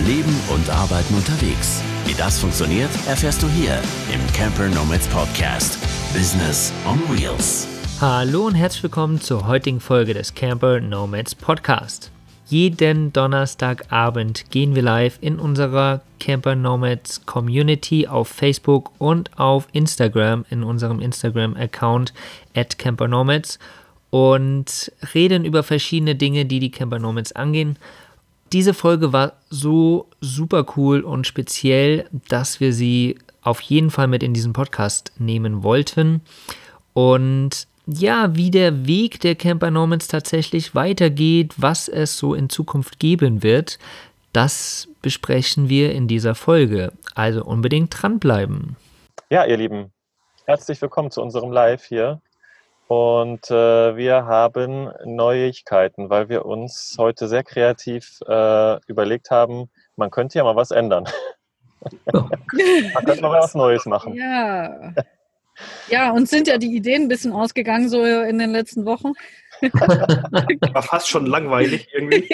Leben und Arbeiten unterwegs. Wie das funktioniert, erfährst du hier im Camper Nomads Podcast. Business on Wheels. Hallo und herzlich willkommen zur heutigen Folge des Camper Nomads Podcast. Jeden Donnerstagabend gehen wir live in unserer Camper Nomads Community auf Facebook und auf Instagram, in unserem Instagram-Account @campernomads und reden über verschiedene Dinge, die die Camper Nomads angehen. Diese Folge war so super cool und speziell, dass wir sie auf jeden Fall mit in diesen Podcast nehmen wollten. Und ja, wie der Weg der Camper Nomads tatsächlich weitergeht, was es so in Zukunft geben wird, das besprechen wir in dieser Folge. Also unbedingt dranbleiben. Ja, ihr Lieben, herzlich willkommen zu unserem Live hier. Und wir haben Neuigkeiten, weil wir uns heute sehr kreativ überlegt haben, man könnte ja mal was ändern. Man könnte mal was Neues machen. Ja. Ja, uns sind ja die Ideen ein bisschen ausgegangen, so in den letzten Wochen. War fast schon langweilig irgendwie.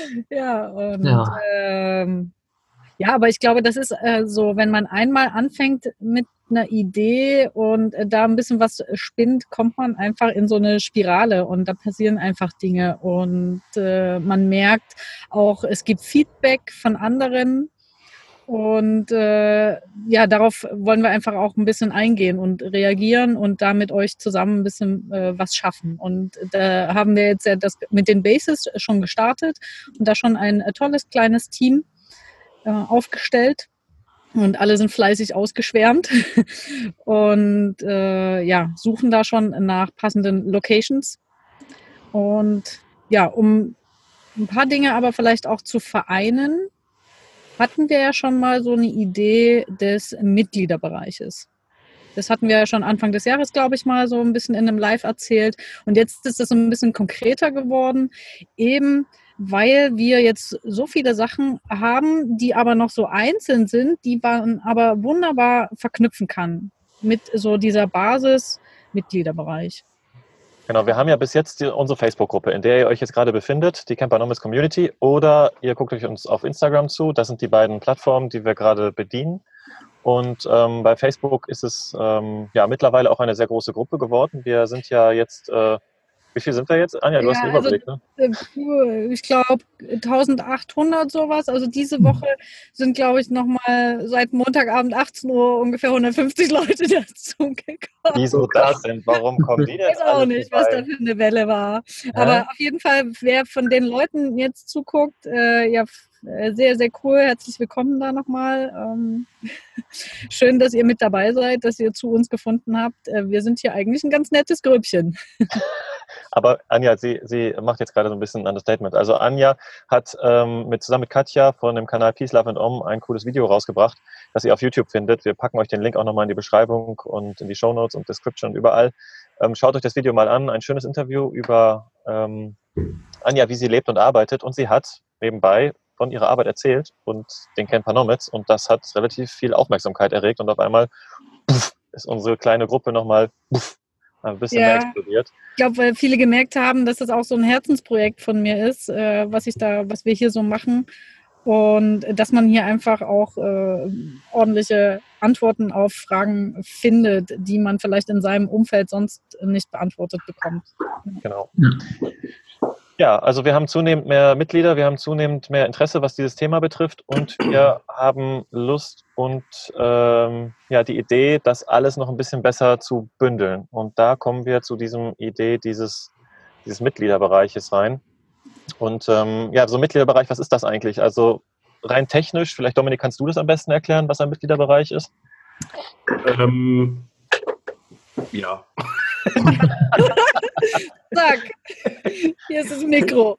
Ja, aber ich glaube, das ist so, wenn man einmal anfängt mit einer Idee und da ein bisschen was spinnt, kommt man einfach in so eine Spirale und da passieren einfach Dinge und man merkt auch, es gibt Feedback von anderen und darauf wollen wir einfach auch ein bisschen eingehen und reagieren und da mit euch zusammen ein bisschen was schaffen. Und da haben wir jetzt ja das mit den Bases schon gestartet und da schon ein tolles kleines Team aufgestellt. Und alle sind fleißig ausgeschwärmt und suchen da schon nach passenden Locations. Und ja, um ein paar Dinge aber vielleicht auch zu vereinen, hatten wir ja schon mal so eine Idee des Mitgliederbereiches. Das hatten wir ja schon Anfang des Jahres, glaube ich, mal so ein bisschen in einem Live erzählt. Und jetzt ist das so ein bisschen konkreter geworden, eben weil wir jetzt so viele Sachen haben, die aber noch so einzeln sind, die man aber wunderbar verknüpfen kann mit so dieser Basis-Mitgliederbereich. Genau, wir haben ja bis jetzt unsere Facebook-Gruppe, in der ihr euch jetzt gerade befindet, die Camper Nomads Community, oder ihr guckt euch uns auf Instagram zu. Das sind die beiden Plattformen, die wir gerade bedienen. Und bei Facebook ist es mittlerweile auch eine sehr große Gruppe geworden. Wir sind ja jetzt... wie viel sind wir jetzt? Anja, du hast einen Überblick, ne? Ich glaube 1800 sowas. Also diese Woche sind, glaube ich, nochmal seit Montagabend 18 Uhr ungefähr 150 Leute dazugekommen. Wieso das denn? Warum kommen die denn? Ich weiß auch nicht, was da für eine Welle war. Aber auf jeden Fall, wer von den Leuten jetzt zuguckt, sehr, sehr cool. Herzlich willkommen da nochmal. Schön, dass ihr mit dabei seid, dass ihr zu uns gefunden habt. Wir sind hier eigentlich ein ganz nettes Grüppchen. Aber Anja, sie macht jetzt gerade so ein bisschen ein Understatement. Also Anja hat zusammen mit Katja von dem Kanal Peace, Love and Om ein cooles Video rausgebracht, das ihr auf YouTube findet. Wir packen euch den Link auch nochmal in die Beschreibung und in die Shownotes und Description und überall. Schaut euch das Video mal an. Ein schönes Interview über Anja, wie sie lebt und arbeitet. Und sie hat nebenbei von ihrer Arbeit erzählt und den Camper Nomads. Und das hat relativ viel Aufmerksamkeit erregt. Und auf einmal ist unsere kleine Gruppe nochmal ein bisschen mehr explodiert. Ich glaube, weil viele gemerkt haben, dass das auch so ein Herzensprojekt von mir ist, was wir hier so machen. Und dass man hier einfach auch ordentliche Antworten auf Fragen findet, die man vielleicht in seinem Umfeld sonst nicht beantwortet bekommt. Genau. Ja, also wir haben zunehmend mehr Mitglieder, wir haben zunehmend mehr Interesse, was dieses Thema betrifft, und wir haben Lust und die Idee, das alles noch ein bisschen besser zu bündeln. Und da kommen wir zu diesem Idee dieses Mitgliederbereiches rein. Und so ein Mitgliederbereich, was ist das eigentlich? Also rein technisch, vielleicht Dominik, kannst du das am besten erklären, was ein Mitgliederbereich ist? Ja. Sag, hier ist das Mikro.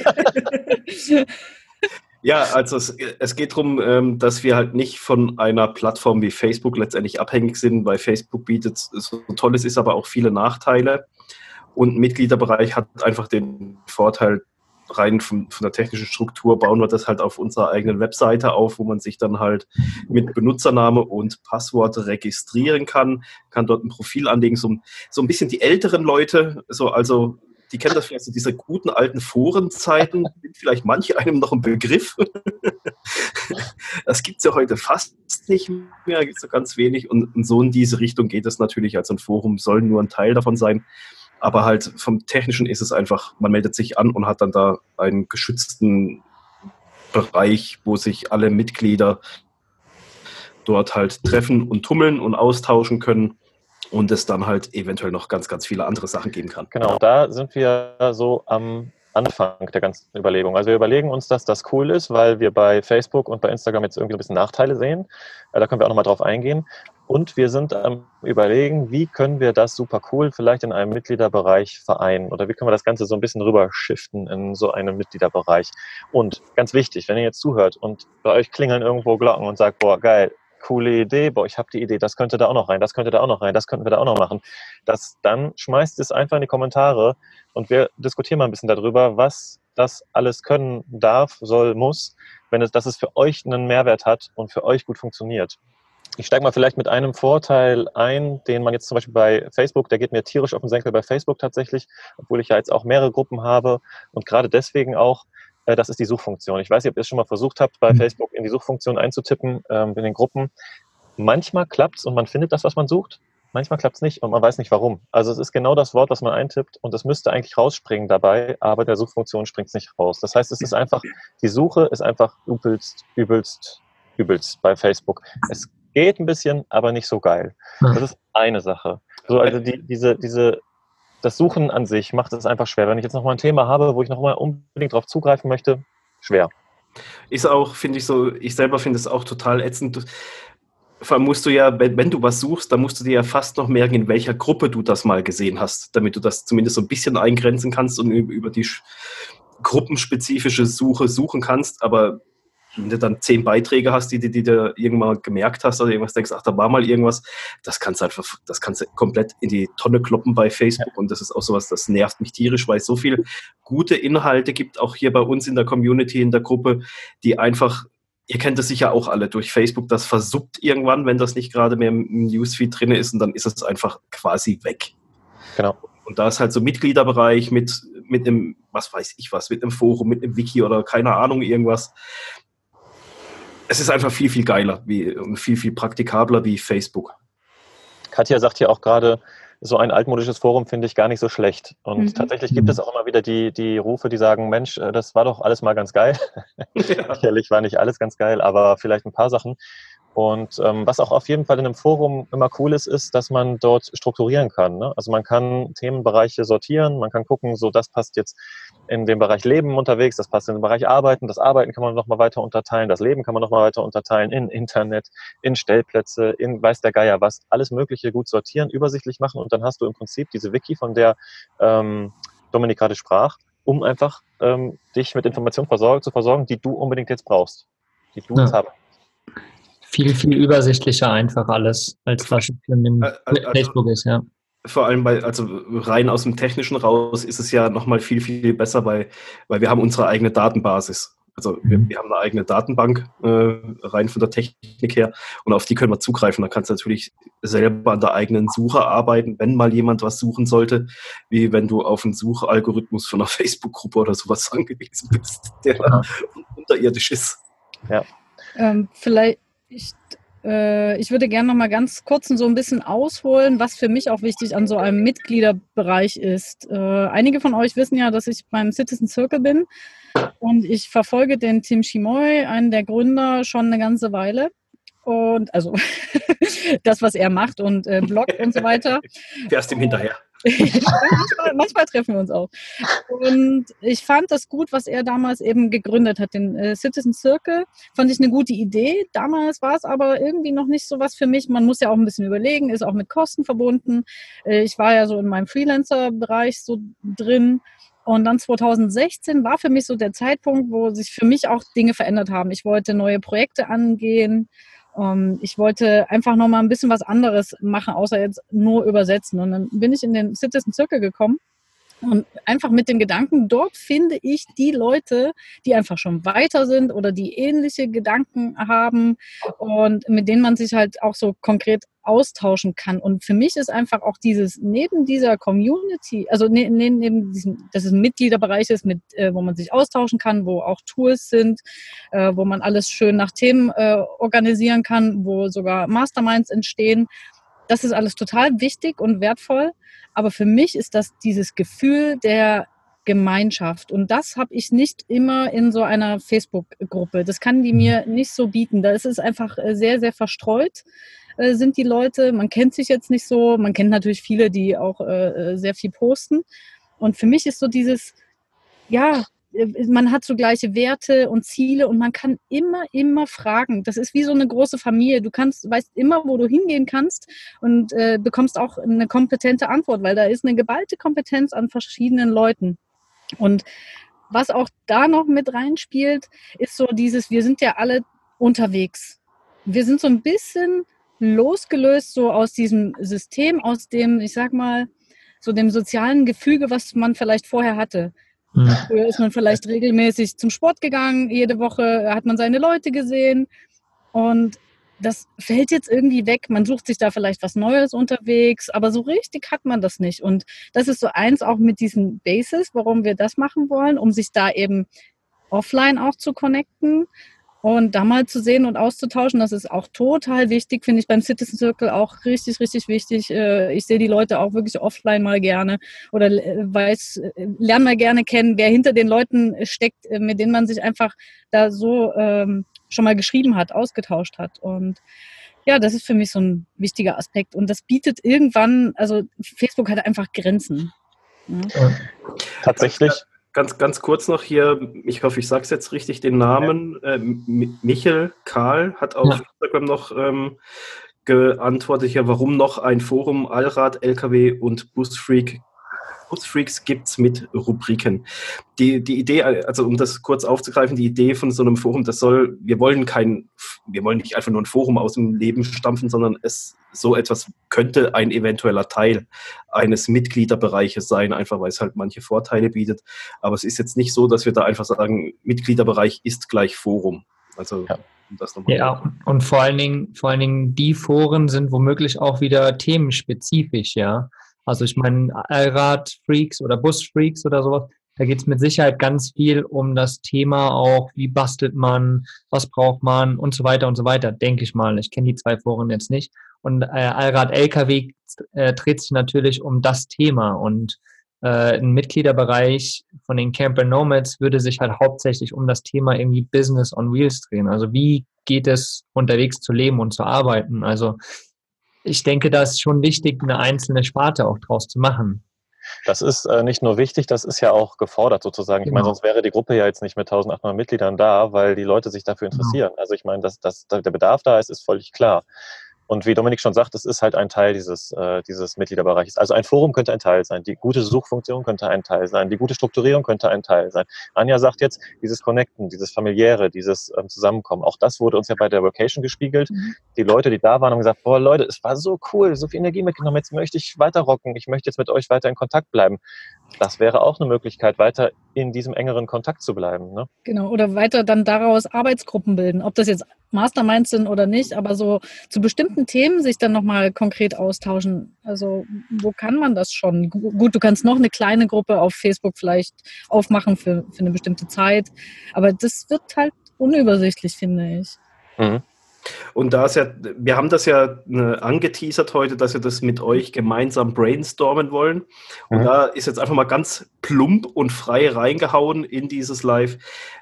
Ja, also es geht darum, dass wir halt nicht von einer Plattform wie Facebook letztendlich abhängig sind, weil Facebook bietet so Tolles, ist aber auch viele Nachteile. Und ein Mitgliederbereich hat einfach den Vorteil, rein von der technischen Struktur bauen wir das halt auf unserer eigenen Webseite auf, wo man sich dann halt mit Benutzername und Passwort registrieren kann dort ein Profil anlegen, so ein bisschen die älteren Leute, also die kennen das vielleicht, so diese guten alten Forenzeiten, sind vielleicht manche einem noch ein Begriff. Das gibt es ja heute fast nicht mehr, gibt es so ganz wenig. Und so in diese Richtung geht es natürlich. Also ein Forum soll nur ein Teil davon sein. Aber halt vom Technischen ist es einfach, man meldet sich an und hat dann da einen geschützten Bereich, wo sich alle Mitglieder dort halt treffen und tummeln und austauschen können und es dann halt eventuell noch ganz, ganz viele andere Sachen geben kann. Genau, da sind wir so am Anfang der ganzen Überlegung. Also wir überlegen uns, dass das cool ist, weil wir bei Facebook und bei Instagram jetzt irgendwie so ein bisschen Nachteile sehen. Da können wir auch nochmal drauf eingehen. Und wir sind am Überlegen, wie können wir das super cool vielleicht in einem Mitgliederbereich vereinen oder wie können wir das Ganze so ein bisschen rüberschiften in so einen Mitgliederbereich. Und ganz wichtig, wenn ihr jetzt zuhört und bei euch klingeln irgendwo Glocken und sagt, boah, geil, coole Idee, boah, ich habe die Idee, das könnte da auch noch rein, das könnte da auch noch rein, das könnten wir da auch noch machen. Dann schmeißt es einfach in die Kommentare und wir diskutieren mal ein bisschen darüber, was das alles können darf, soll, muss, dass es für euch einen Mehrwert hat und für euch gut funktioniert. Ich steige mal vielleicht mit einem Vorteil ein, den man jetzt zum Beispiel bei Facebook, der geht mir tierisch auf den Senkel bei Facebook tatsächlich, obwohl ich ja jetzt auch mehrere Gruppen habe und gerade deswegen auch, das ist die Suchfunktion. Ich weiß nicht, ob ihr es schon mal versucht habt, bei Facebook in die Suchfunktion einzutippen, in den Gruppen. Manchmal klappt es und man findet das, was man sucht. Manchmal klappt es nicht und man weiß nicht warum. Also es ist genau das Wort, was man eintippt und es müsste eigentlich rausspringen dabei, aber der Suchfunktion springt es nicht raus. Das heißt, es ist einfach, die Suche ist einfach übelst bei Facebook. Es geht ein bisschen, aber nicht so geil. Das ist eine Sache. So, also das Suchen an sich macht es einfach schwer. Wenn ich jetzt nochmal ein Thema habe, wo ich nochmal unbedingt drauf zugreifen möchte, schwer. Ist auch, finde ich so, ich selber finde es auch total ätzend. Vor allem musst du ja, wenn du was suchst, dann musst du dir ja fast noch merken, in welcher Gruppe du das mal gesehen hast, damit du das zumindest so ein bisschen eingrenzen kannst und über die gruppenspezifische Suche suchen kannst, aber wenn du dann 10 Beiträge hast, die du irgendwann gemerkt hast oder irgendwas denkst, ach, da war mal irgendwas, das kannst du komplett in die Tonne kloppen bei Facebook und das ist auch sowas, das nervt mich tierisch, weil es so viel gute Inhalte gibt, auch hier bei uns in der Community, in der Gruppe, die einfach, ihr kennt es sicher auch alle durch Facebook, das versuppt irgendwann, wenn das nicht gerade mehr im Newsfeed drin ist und dann ist es einfach quasi weg. Genau. Und da ist halt so Mitgliederbereich mit einem, was weiß ich was, mit einem Forum, mit einem Wiki oder keine Ahnung, irgendwas. Es ist einfach viel, viel geiler und viel, viel praktikabler wie Facebook. Katja sagt ja auch gerade, so ein altmodisches Forum finde ich gar nicht so schlecht. Und tatsächlich gibt es auch immer wieder die Rufe, die sagen, Mensch, das war doch alles mal ganz geil. Ja. Sicherlich war nicht alles ganz geil, aber vielleicht ein paar Sachen. Und was auch auf jeden Fall in einem Forum immer cool ist, dass man dort strukturieren kann. Ne? Also man kann Themenbereiche sortieren, man kann gucken, so das passt jetzt in den Bereich Leben unterwegs, das passt in den Bereich Arbeiten, das Arbeiten kann man nochmal weiter unterteilen, das Leben kann man nochmal weiter unterteilen in Internet, in Stellplätze, in weiß der Geier was, alles Mögliche gut sortieren, übersichtlich machen und dann hast du im Prinzip diese Wiki, von der Dominik gerade sprach, um einfach dich mit Informationen zu versorgen, die du unbedingt jetzt brauchst, die du jetzt haben. Viel, viel übersichtlicher einfach alles, als was in Facebook ist, ja. Vor allem also rein aus dem Technischen raus ist es ja nochmal viel, viel besser, weil wir haben unsere eigene Datenbasis. Also wir haben eine eigene Datenbank, rein von der Technik her, und auf die können wir zugreifen. Da kannst du natürlich selber an der eigenen Suche arbeiten, wenn mal jemand was suchen sollte, wie wenn du auf einen Suchalgorithmus von einer Facebook-Gruppe oder sowas angewiesen bist, der unterirdisch ist. Ja. Vielleicht ich würde gerne noch mal ganz kurz so ein bisschen ausholen, was für mich auch wichtig an so einem Mitgliederbereich ist. Einige von euch wissen ja, dass ich beim Citizen Circle bin und ich verfolge den Tim Chimoy, einen der Gründer, schon eine ganze Weile. Und also das, was er macht und bloggt und so weiter. Fährst ihm hinterher. Manchmal treffen wir uns auch. Und ich fand das gut, was er damals eben gegründet hat, den Citizen Circle. Fand ich eine gute Idee. Damals war es aber irgendwie noch nicht so was für mich. Man muss ja auch ein bisschen überlegen, ist auch mit Kosten verbunden. Ich war ja so in meinem Freelancer-Bereich so drin. Und dann 2016 war für mich so der Zeitpunkt, wo sich für mich auch Dinge verändert haben. Ich wollte neue Projekte angehen. Ich wollte einfach noch mal ein bisschen was anderes machen, außer jetzt nur übersetzen. Und dann bin ich in den Citizen Circle gekommen Und einfach mit dem Gedanken, dort finde ich die Leute, die einfach schon weiter sind oder die ähnliche Gedanken haben und mit denen man sich halt auch so konkret austauschen kann. Und für mich ist einfach auch dieses, neben dieser Community, also neben diesem, dass es ein Mitgliederbereich ist, wo man sich austauschen kann, wo auch Tools sind, wo man alles schön nach Themen organisieren kann, wo sogar Masterminds entstehen. Das ist alles total wichtig und wertvoll. Aber für mich ist das dieses Gefühl der Gemeinschaft. Und das habe ich nicht immer in so einer Facebook-Gruppe. Das kann die mir nicht so bieten. Da ist es einfach sehr, sehr verstreut, sind die Leute. Man kennt sich jetzt nicht so. Man kennt natürlich viele, die auch sehr viel posten. Und für mich ist so dieses, ja, man hat so gleiche Werte und Ziele und man kann immer fragen. Das ist wie so eine große Familie. Du weißt immer, wo du hingehen kannst und bekommst auch eine kompetente Antwort, weil da ist eine geballte Kompetenz an verschiedenen Leuten. Und was auch da noch mit reinspielt, ist so dieses, wir sind ja alle unterwegs. Wir sind so ein bisschen losgelöst so aus diesem System, aus dem, ich sag mal, so dem sozialen Gefüge, was man vielleicht vorher hatte. Früher ist man vielleicht regelmäßig zum Sport gegangen, jede Woche hat man seine Leute gesehen und das fällt jetzt irgendwie weg. Man sucht sich da vielleicht was Neues unterwegs, aber so richtig hat man das nicht. Und das ist so eins auch mit diesen Bases, warum wir das machen wollen, um sich da eben offline auch zu connecten und da mal zu sehen und auszutauschen. Das ist auch total wichtig, finde ich beim Citizen Circle auch richtig, richtig wichtig. Ich sehe die Leute auch wirklich offline mal gerne oder lerne mal gerne kennen, wer hinter den Leuten steckt, mit denen man sich einfach da so schon mal geschrieben hat, ausgetauscht hat. Und ja, das ist für mich so ein wichtiger Aspekt. Und das bietet irgendwann, also Facebook hat einfach Grenzen. Ja. Tatsächlich. Ganz kurz noch hier, ich hoffe, ich sage es jetzt richtig, den Namen. Michael Karl hat auf Instagram noch geantwortet, ja, warum noch ein Forum Allrad, LKW und Busfreaks gibt es mit Rubriken. Die Idee, also um das kurz aufzugreifen, die Idee von so einem Forum, wir wollen nicht einfach nur ein Forum aus dem Leben stampfen, sondern so etwas könnte ein eventueller Teil eines Mitgliederbereiches sein, einfach weil es halt manche Vorteile bietet. Aber es ist jetzt nicht so, dass wir da einfach sagen, Mitgliederbereich ist gleich Forum. Also das nochmal. Ja, und vor allen Dingen die Foren sind womöglich auch wieder themenspezifisch, ja. Also ich meine, Allrad-Freaks oder Bus-Freaks oder sowas, da geht es mit Sicherheit ganz viel um das Thema auch, wie bastelt man, was braucht man und so weiter, denke ich mal. Ich kenne die zwei Foren jetzt nicht. Und Allrad-LKW dreht sich natürlich um das Thema und ein Mitgliederbereich von den Camper Nomads würde sich halt hauptsächlich um das Thema irgendwie Business on Wheels drehen. Also wie geht es unterwegs zu leben und zu arbeiten? Also ich denke, da ist schon wichtig, eine einzelne Sparte auch draus zu machen. Das ist nicht nur wichtig, das ist ja auch gefordert sozusagen. Ich meine, sonst wäre die Gruppe ja jetzt nicht mit 1800 Mitgliedern da, weil die Leute sich dafür interessieren. Also ich meine, dass der Bedarf da ist völlig klar. Und wie Dominik schon sagt, es ist halt ein Teil dieses Mitgliederbereichs. Also ein Forum könnte ein Teil sein, die gute Suchfunktion könnte ein Teil sein, die gute Strukturierung könnte ein Teil sein. Anja sagt jetzt, dieses Connecten, dieses Familiäre, dieses Zusammenkommen, auch das wurde uns ja bei der Vocation gespiegelt. Die Leute, die da waren, haben gesagt, boah Leute, es war so cool, so viel Energie mitgenommen, jetzt möchte ich weiter rocken, ich möchte jetzt mit euch weiter in Kontakt bleiben. Das wäre auch eine Möglichkeit, weiter in diesem engeren Kontakt zu bleiben. Ne? Genau, oder weiter dann daraus Arbeitsgruppen bilden, ob das jetzt Masterminds sind oder nicht, aber so zu bestimmten Themen sich dann nochmal konkret austauschen. Also wo kann man das schon? Gut, du kannst noch eine kleine Gruppe auf Facebook vielleicht aufmachen für eine bestimmte Zeit, aber das wird halt unübersichtlich, finde ich. Mhm. Und wir haben das ja angeteasert heute, dass wir das mit euch gemeinsam brainstormen wollen. Und da ist jetzt einfach mal ganz plump und frei reingehauen in dieses Live.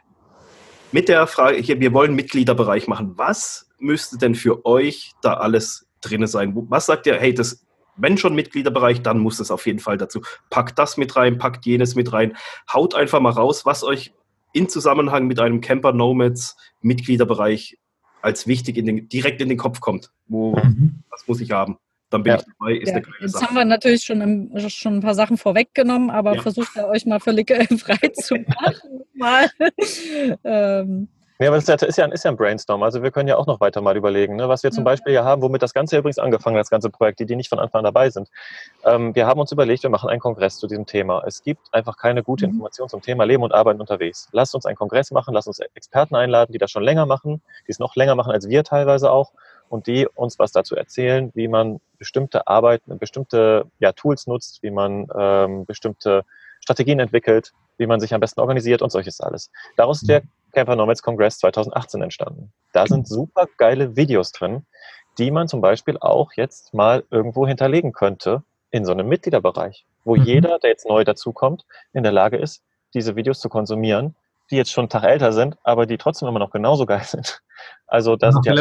Mit der Frage, hier, wir wollen Mitgliederbereich machen. Was müsste denn für euch da alles drin sein? Was sagt ihr, hey, wenn schon Mitgliederbereich, dann muss das auf jeden Fall dazu. Packt das mit rein, packt jenes mit rein. Haut einfach mal raus, was euch in Zusammenhang mit einem Camper Nomads Mitgliederbereich als wichtig direkt in den Kopf kommt. Was muss ich haben? Dann bin ich dabei, ist eine kleine Jetzt Sache. haben wir natürlich schon ein paar Sachen vorweggenommen, aber versucht ihr euch mal völlig frei zu machen. Ja, aber das ist ja ein Brainstorm. Also wir können ja auch noch weiter mal überlegen, ne? Was wir zum Beispiel ja haben, womit das Ganze übrigens angefangen hat, das ganze Projekt, die nicht von Anfang an dabei sind. Wir haben uns überlegt, wir machen einen Kongress zu diesem Thema. Es gibt einfach keine gute Information zum Thema Leben und Arbeiten unterwegs. Lasst uns einen Kongress machen, lasst uns Experten einladen, die das schon länger machen, die es noch länger machen als wir teilweise auch und die uns was dazu erzählen, wie man bestimmte Arbeiten, bestimmte Tools nutzt, wie man bestimmte Strategien entwickelt, wie man sich am besten organisiert und solches alles. Daraus ist der Camper Nomads Congress 2018 entstanden. Da sind super geile Videos drin, die man zum Beispiel auch jetzt mal irgendwo hinterlegen könnte in so einem Mitgliederbereich, wo jeder, der jetzt neu dazukommt, in der Lage ist, diese Videos zu konsumieren, die jetzt schon einen Tag älter sind, aber die trotzdem immer noch genauso geil sind. Also da sind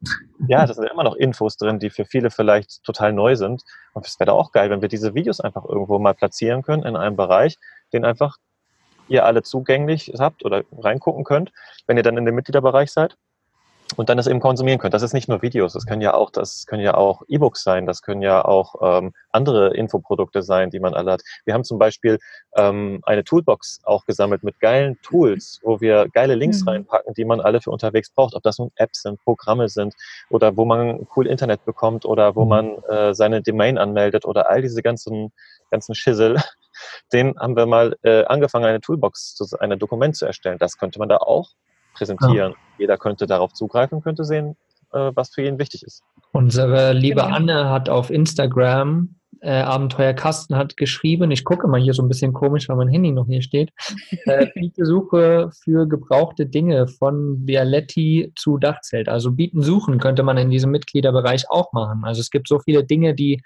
das sind immer noch Infos drin, die für viele vielleicht total neu sind. Und es wäre da auch geil, wenn wir diese Videos einfach irgendwo mal platzieren können in einem Bereich, den einfach ihr alle zugänglich habt oder reingucken könnt, wenn ihr dann in dem Mitgliederbereich seid und dann das eben konsumieren könnt. Das ist nicht nur Videos, das können ja auch E-Books sein, das können ja auch andere Infoprodukte sein, die man alle hat. Wir haben zum Beispiel eine Toolbox auch gesammelt mit geilen Tools, wo wir geile Links reinpacken, die man alle für unterwegs braucht, ob das nun Apps sind, Programme sind oder wo man cool Internet bekommt oder wo man seine Domain anmeldet oder all diese ganzen Schissel. Den haben wir mal angefangen, eine Toolbox, ein Dokument zu erstellen. Das könnte man da auch präsentieren. Ja. Jeder könnte darauf zugreifen, könnte sehen, was für ihn wichtig ist. Unsere liebe Anne hat auf Instagram, Abenteuerkasten hat geschrieben, ich gucke mal hier so ein bisschen komisch, weil mein Handy noch hier steht, biete Suche für gebrauchte Dinge von Vialetti zu Dachzelt. Also bieten suchen könnte man in diesem Mitgliederbereich auch machen. Also es gibt so viele Dinge, die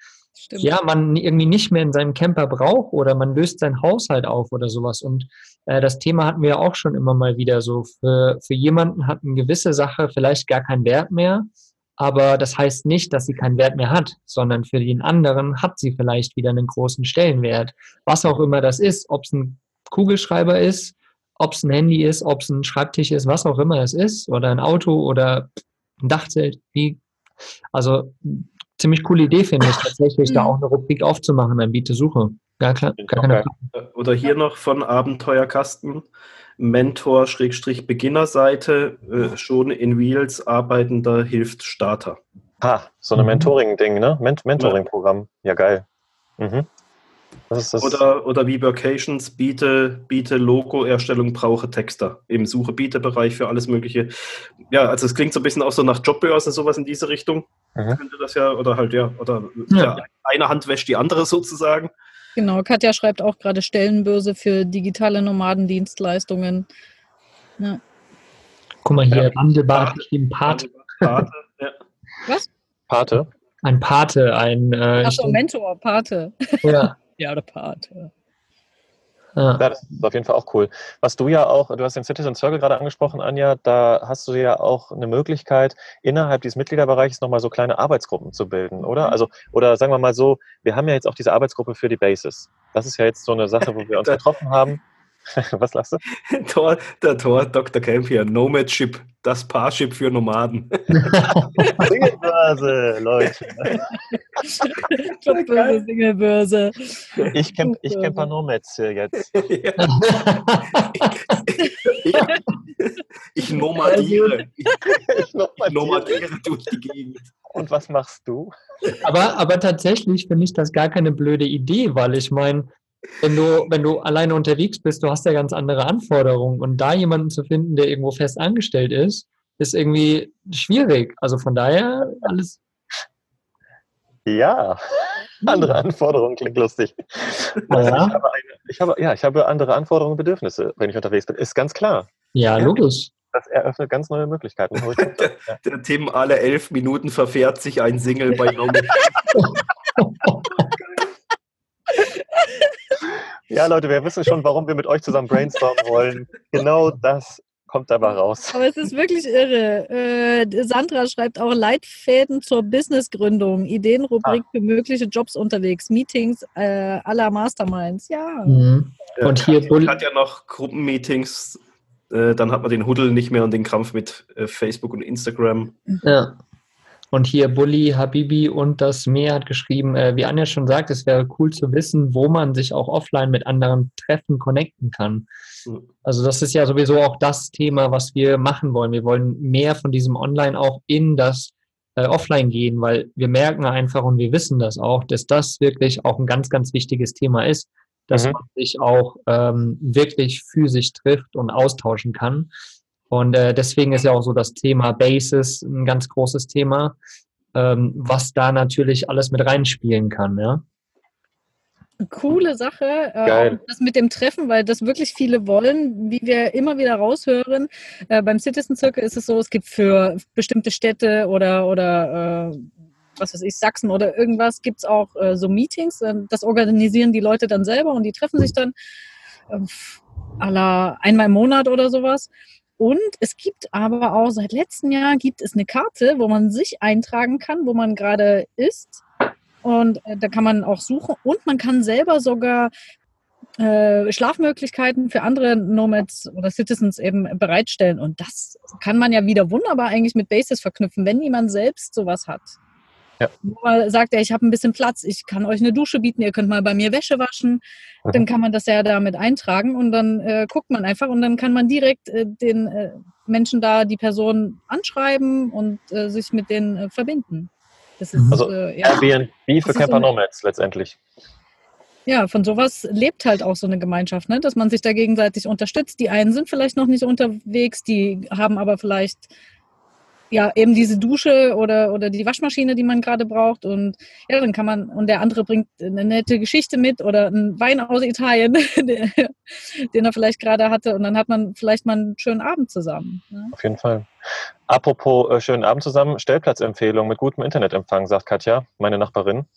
man irgendwie nicht mehr in seinem Camper braucht oder man löst sein Haushalt auf oder sowas. Und das Thema hatten wir ja auch schon immer mal wieder so. Für jemanden hat eine gewisse Sache vielleicht gar keinen Wert mehr, aber das heißt nicht, dass sie keinen Wert mehr hat, sondern für den anderen hat sie vielleicht wieder einen großen Stellenwert. Was auch immer das ist, ob es ein Kugelschreiber ist, ob es ein Handy ist, ob es ein Schreibtisch ist, was auch immer es ist, oder ein Auto oder ein Dachzelt. Also ziemlich coole Idee, finde ich, tatsächlich da auch eine Rubrik aufzumachen, ein Biete-Suche. Ja, klar, gar keine Frage. Oder hier noch von Abenteuerkasten, Mentor-Beginnerseite, schon in Wheels arbeitender hilft Starter. So eine Mentoring-Ding, ne? Mentoring-Programm. Ja, geil. Das ist das. Oder wie Workations, biete Logo-Erstellung, brauche Texter im Suche-Biete-Bereich für alles Mögliche. Ja, also es klingt so ein bisschen auch so nach Jobbörse, sowas in diese Richtung. Könnte das eine Hand wäscht die andere sozusagen. Genau, Katja schreibt auch gerade Stellenbörse für digitale Nomadendienstleistungen. Ja. Guck mal hier, Wandelbad, Pate. Ja. Was? Pate? Ein Pate, Mentor, Pate. Ja. Ja, oder Pate. Ja, das ist auf jeden Fall auch cool. Was du hast den Citizen Circle gerade angesprochen, Anja, da hast du ja auch eine Möglichkeit, innerhalb dieses Mitgliederbereichs nochmal so kleine Arbeitsgruppen zu bilden, oder? Also, oder sagen wir mal so, wir haben ja jetzt auch diese Arbeitsgruppe für die Bases. Das ist ja jetzt so eine Sache, wo wir uns getroffen haben. Was lachst du? Der Dr. Camp hier, Nomadship, das Parship für Nomaden. Singlebörse, Leute. Jobbörse, Singlebörse. Ich camper Nomads hier jetzt. Ich nomadiere. Ich nomadiere durch die Gegend. Und was machst du? Aber tatsächlich finde ich das gar keine blöde Idee, weil ich meine, wenn du alleine unterwegs bist, du hast ja ganz andere Anforderungen und da jemanden zu finden, der irgendwo fest angestellt ist irgendwie schwierig. Also von daher alles. Ja, andere Anforderungen klingt lustig. Also ich habe andere Anforderungen und Bedürfnisse, wenn ich unterwegs bin. Ist ganz klar. Ja, logisch. Das eröffnet ganz neue Möglichkeiten. Der Tim, alle 11 Minuten verfährt sich ein Single bei Nomad. Ja, Leute, wir wissen schon, warum wir mit euch zusammen brainstormen wollen. Genau das kommt dabei raus. Aber es ist wirklich irre. Sandra schreibt auch Leitfäden zur Businessgründung, Ideenrubrik für mögliche Jobs unterwegs, Meetings à la Masterminds. Ja. Und hier hat ja noch Gruppenmeetings, dann hat man den Huddel nicht mehr und den Kampf mit Facebook und Instagram. Ja. Und hier Bulli, Habibi und das Meer hat geschrieben, wie Anja schon sagt, es wäre cool zu wissen, wo man sich auch offline mit anderen Treffen connecten kann. Also das ist ja sowieso auch das Thema, was wir machen wollen. Wir wollen mehr von diesem Online auch in das Offline gehen, weil wir merken einfach und wir wissen das auch, dass das wirklich auch ein ganz, ganz wichtiges Thema ist, dass man sich auch wirklich physisch trifft und austauschen kann. Und deswegen ist ja auch so das Thema Bases ein ganz großes Thema, was da natürlich alles mit reinspielen kann, ja. Coole Sache, Geil. auch das mit dem Treffen, weil das wirklich viele wollen, wie wir immer wieder raushören. Beim Citizen Circle ist es so, es gibt für bestimmte Städte oder was weiß ich, Sachsen oder irgendwas, gibt es auch so Meetings. Das organisieren die Leute dann selber und die treffen sich dann einmal im Monat oder sowas. Und es gibt aber auch, seit letztem Jahr gibt es eine Karte, wo man sich eintragen kann, wo man gerade ist. Und da kann man auch suchen und man kann selber sogar Schlafmöglichkeiten für andere Nomads oder Citizens eben bereitstellen. Und das kann man ja wieder wunderbar eigentlich mit Bases verknüpfen, wenn jemand selbst sowas hat. Ja. Wo man sagt, ich habe ein bisschen Platz, ich kann euch eine Dusche bieten, ihr könnt mal bei mir Wäsche waschen. Dann kann man das ja damit eintragen und dann guckt man einfach und dann kann man direkt den Menschen da, die Person anschreiben und sich mit denen verbinden. Das ist, also Airbnb für Camper Nomads letztendlich. Ja, von sowas lebt halt auch so eine Gemeinschaft, ne? Dass man sich da gegenseitig unterstützt. Die einen sind vielleicht noch nicht unterwegs, die haben aber vielleicht ja eben diese Dusche oder die Waschmaschine, die man gerade braucht. Und ja, dann kann man, und der andere bringt eine nette Geschichte mit oder einen Wein aus Italien, den er vielleicht gerade hatte. Und dann hat man vielleicht mal einen schönen Abend zusammen. Ne? Auf jeden Fall. Apropos schönen Abend zusammen, Stellplatzempfehlung mit gutem Internetempfang, sagt Katja, meine Nachbarin.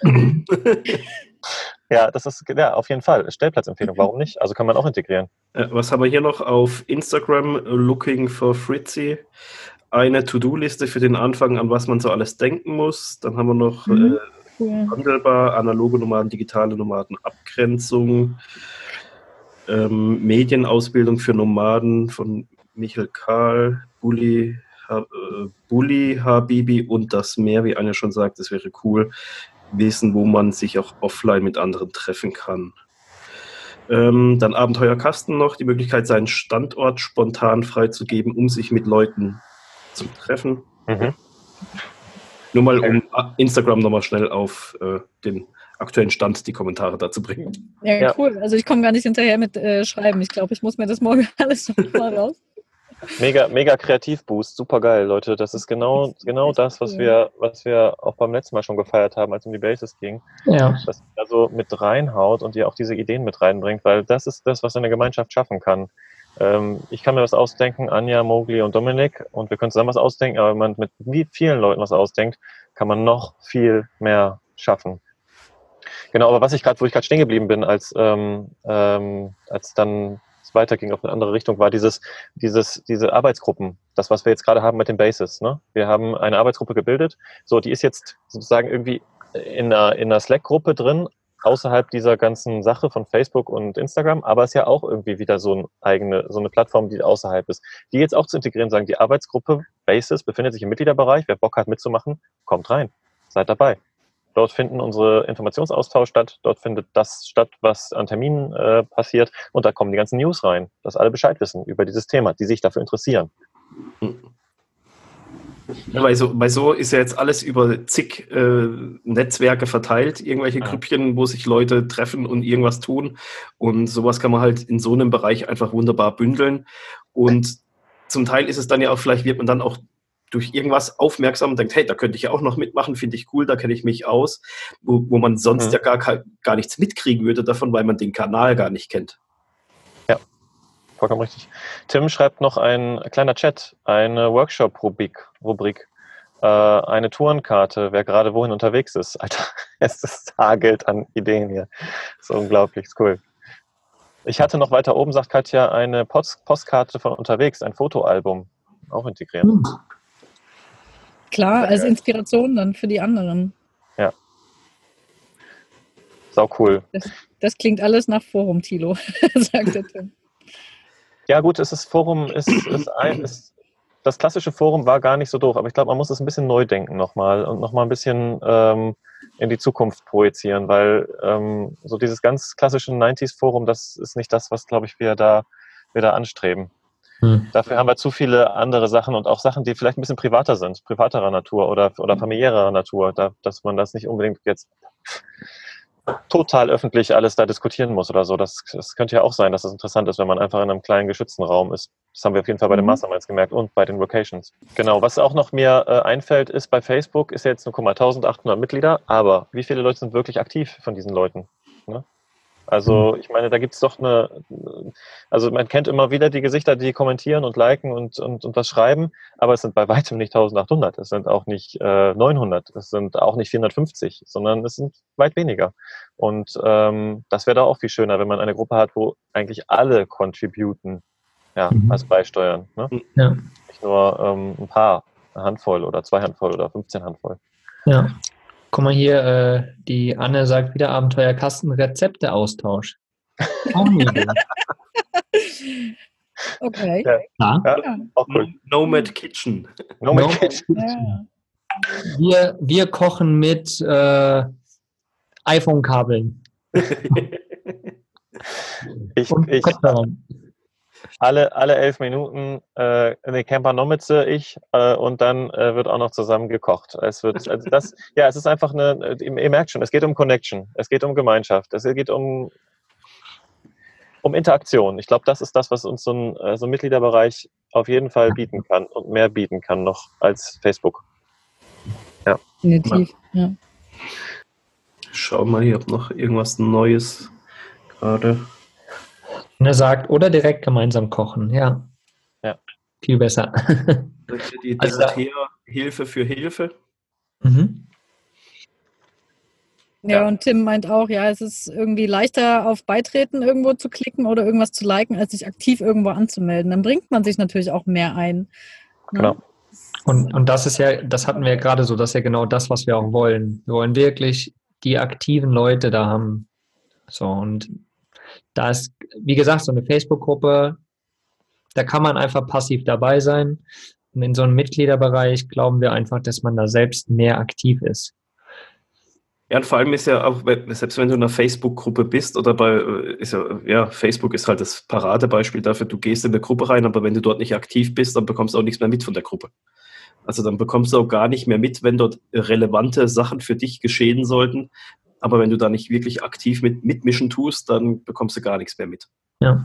Ja, das ist ja auf jeden Fall Stellplatzempfehlung. Warum nicht? Also kann man auch integrieren. Was haben wir hier noch auf Instagram? Looking for Fritzy. Eine To-Do-Liste für den Anfang, an was man so alles denken muss. Dann haben wir noch Wandelbar, analoge Nomaden, digitale Nomaden, Abgrenzung, Medienausbildung für Nomaden von Michael Karl, Bulli, Habibi und das Meer, wie Anja schon sagt, das wäre cool. Wissen, wo man sich auch offline mit anderen treffen kann. Dann Abenteuerkasten noch, die Möglichkeit, seinen Standort spontan freizugeben, um sich mit Leuten zu treffen. Nur mal, um Instagram nochmal schnell auf den aktuellen Stand die Kommentare dazu bringen. Ja, cool. Also ich komme gar nicht hinterher mit Schreiben. Ich glaube, ich muss mir das morgen alles mal raus. Mega Kreativboost, super geil, Leute. Das ist genau das, was wir auch beim letzten Mal schon gefeiert haben, als es um die Bases ging. Ja. Dass ihr da so mit reinhaut und ihr auch diese Ideen mit reinbringt, weil das ist das, was eine Gemeinschaft schaffen kann. Ich kann mir was ausdenken, Anja, Mowgli und Dominik, und wir können zusammen was ausdenken, aber wenn man mit vielen Leuten was ausdenkt, kann man noch viel mehr schaffen. Genau, aber wo ich gerade stehen geblieben bin, als dann es weiterging auf eine andere Richtung, war diese Arbeitsgruppen, das, was wir jetzt gerade haben mit den Bases. Ne? Wir haben eine Arbeitsgruppe gebildet, so, die ist jetzt sozusagen irgendwie in einer Slack-Gruppe drin, außerhalb dieser ganzen Sache von Facebook und Instagram, aber es ist ja auch irgendwie wieder so eine Plattform, die außerhalb ist. Die jetzt auch zu integrieren, sagen, die Arbeitsgruppe Bases befindet sich im Mitgliederbereich, wer Bock hat mitzumachen, kommt rein, seid dabei. Dort finden unsere Informationsaustausch statt, dort findet das statt, was an Terminen passiert, und da kommen die ganzen News rein, dass alle Bescheid wissen über dieses Thema, die sich dafür interessieren. Ja, weil so ist ja jetzt alles über zig Netzwerke verteilt, irgendwelche Grüppchen, wo sich Leute treffen und irgendwas tun, und sowas kann man halt in so einem Bereich einfach wunderbar bündeln, und zum Teil ist es dann ja auch, vielleicht wird man dann auch durch irgendwas aufmerksam und denkt, hey, da könnte ich ja auch noch mitmachen, finde ich cool, da kenne ich mich aus, wo man sonst ja gar nichts mitkriegen würde davon, weil man den Kanal gar nicht kennt. Ja, vollkommen richtig. Tim schreibt noch ein kleiner Chat, eine Workshop-Rubrik, eine Tourenkarte, wer gerade wohin unterwegs ist. Alter, es hagelt an Ideen hier. Das ist unglaublich, ist cool. Ich hatte noch weiter oben, sagt Katja, eine Postkarte von unterwegs, ein Fotoalbum, auch integrieren. Klar, als Inspiration dann für die anderen. Ja. Sau cool. Das klingt alles nach Forum, Thilo, sagt der Tim. Ja gut, Forum ist das klassische Forum war gar nicht so doof, aber ich glaube, man muss es ein bisschen neu denken nochmal und nochmal ein bisschen in die Zukunft projizieren, weil so dieses ganz klassische 90s-Forum, das ist nicht das, was, glaube ich, wir da anstreben. Dafür haben wir zu viele andere Sachen und auch Sachen, die vielleicht ein bisschen privater sind, privaterer Natur oder familiärer Natur, dass man das nicht unbedingt jetzt total öffentlich alles da diskutieren muss oder so. Das könnte ja auch sein, dass das interessant ist, wenn man einfach in einem kleinen geschützten Raum ist. Das haben wir auf jeden Fall bei den Masterminds gemerkt und bei den Vocations. Genau, was auch noch mir einfällt, ist bei Facebook, ist ja jetzt nur 1800 Mitglieder, aber wie viele Leute sind wirklich aktiv von diesen Leuten? Ne? Also ich meine, da gibt es doch also man kennt immer wieder die Gesichter, die kommentieren und liken und was schreiben, aber es sind bei weitem nicht 1800, es sind auch nicht 900, es sind auch nicht 450, sondern es sind weit weniger. Und das wäre da auch viel schöner, wenn man eine Gruppe hat, wo eigentlich alle contributen, ja, also beisteuern. Ne? Ja. Nicht nur ein paar, eine Handvoll oder 2 Handvoll oder 15 Handvoll. Ja. Guck mal hier, die Anne sagt wieder Abenteuerkasten, Rezepte-Austausch. Auch eine Idee. Okay. Ja, auch cool. Nomad Kitchen. Nomad Kitchen. Ja. Wir kochen mit iPhone-Kabeln. Ich Kopfhörern. alle 11 Minuten eine Camper Nomitze und dann wird auch noch zusammen gekocht. Es ist einfach ihr merkt schon, es geht um Connection, es geht um Gemeinschaft, es geht um Interaktion. Ich glaube, das ist das, was uns so ein Mitgliederbereich auf jeden Fall bieten kann und mehr bieten kann noch als Facebook. Ja. Definitiv, ja. Schau mal, ich habe noch irgendwas Neues gerade. Er sagt, oder direkt gemeinsam kochen, ja. Viel besser. Die Dorothea Hilfe für Hilfe. Ja, und Tim meint auch, ja, es ist irgendwie leichter auf Beitreten irgendwo zu klicken oder irgendwas zu liken, als sich aktiv irgendwo anzumelden. Dann bringt man sich natürlich auch mehr ein. Genau. Und das ist ja, das hatten wir ja gerade so, das ist ja genau das, was wir auch wollen. Wir wollen wirklich die aktiven Leute da haben. So, und da ist, wie gesagt, so eine Facebook-Gruppe, da kann man einfach passiv dabei sein. Und in so einem Mitgliederbereich glauben wir einfach, dass man da selbst mehr aktiv ist. Ja, und vor allem ist ja auch, selbst wenn du in einer Facebook-Gruppe bist oder Facebook ist halt das Paradebeispiel dafür, du gehst in eine Gruppe rein, aber wenn du dort nicht aktiv bist, dann bekommst du auch nichts mehr mit von der Gruppe. Also dann bekommst du auch gar nicht mehr mit, wenn dort relevante Sachen für dich geschehen sollten. Aber wenn du da nicht wirklich aktiv mitmischen tust, dann bekommst du gar nichts mehr mit. Ja.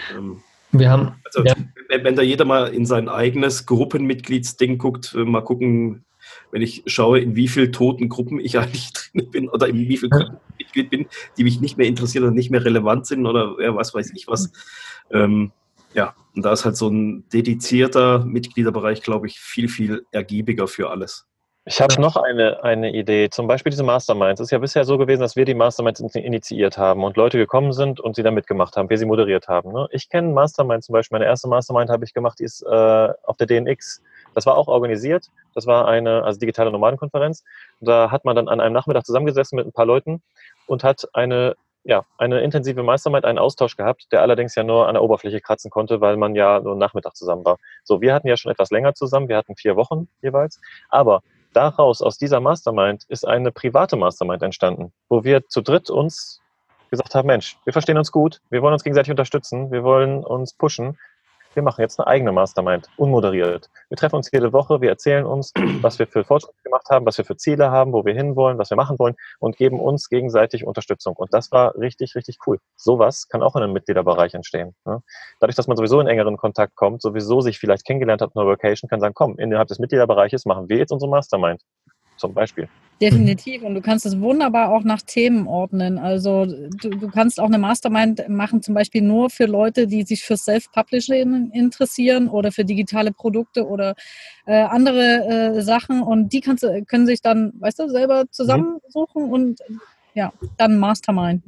Wenn da jeder mal in sein eigenes Gruppenmitgliedsding guckt, mal gucken, wenn ich schaue, in wie vielen toten Gruppen ich eigentlich drin bin oder in wie vielen Gruppen ich Mitglied bin, die mich nicht mehr interessieren oder nicht mehr relevant sind oder was weiß ich was. Und da ist halt so ein dedizierter Mitgliederbereich, glaube ich, viel, viel ergiebiger für alles. Ich habe noch eine Idee, zum Beispiel diese Masterminds. Es ist ja bisher so gewesen, dass wir die Masterminds initiiert haben und Leute gekommen sind und sie dann mitgemacht haben, wir sie moderiert haben. Ne? Ich kenne Mastermind zum Beispiel, meine erste Mastermind habe ich gemacht, die ist auf der DNX. Das war auch organisiert, das war eine digitale Nomadenkonferenz. Da hat man dann an einem Nachmittag zusammengesessen mit ein paar Leuten und hat eine intensive Mastermind, einen Austausch gehabt, der allerdings ja nur an der Oberfläche kratzen konnte, weil man ja nur einen Nachmittag zusammen war. So, wir hatten ja schon etwas länger zusammen, wir hatten 4 Wochen jeweils, aber daraus, aus dieser Mastermind, ist eine private Mastermind entstanden, wo wir zu dritt uns gesagt haben, Mensch, wir verstehen uns gut, wir wollen uns gegenseitig unterstützen, wir wollen uns pushen, wir machen jetzt eine eigene Mastermind, unmoderiert. Wir treffen uns jede Woche, wir erzählen uns, was wir für Fortschritte gemacht haben, was wir für Ziele haben, wo wir hinwollen, was wir machen wollen und geben uns gegenseitig Unterstützung. Und das war richtig, richtig cool. Sowas kann auch in einem Mitgliederbereich entstehen. Ne? Dadurch, dass man sowieso in engeren Kontakt kommt, sowieso sich vielleicht kennengelernt hat in einer Vocation, kann sagen, komm, innerhalb des Mitgliederbereiches machen wir jetzt unsere Mastermind. Zum Beispiel. Definitiv. Und du kannst es wunderbar auch nach Themen ordnen. Also du kannst auch eine Mastermind machen, zum Beispiel nur für Leute, die sich für Self-Publishing interessieren oder für digitale Produkte oder andere Sachen. Und die können sich dann, selber zusammensuchen und dann masterminden.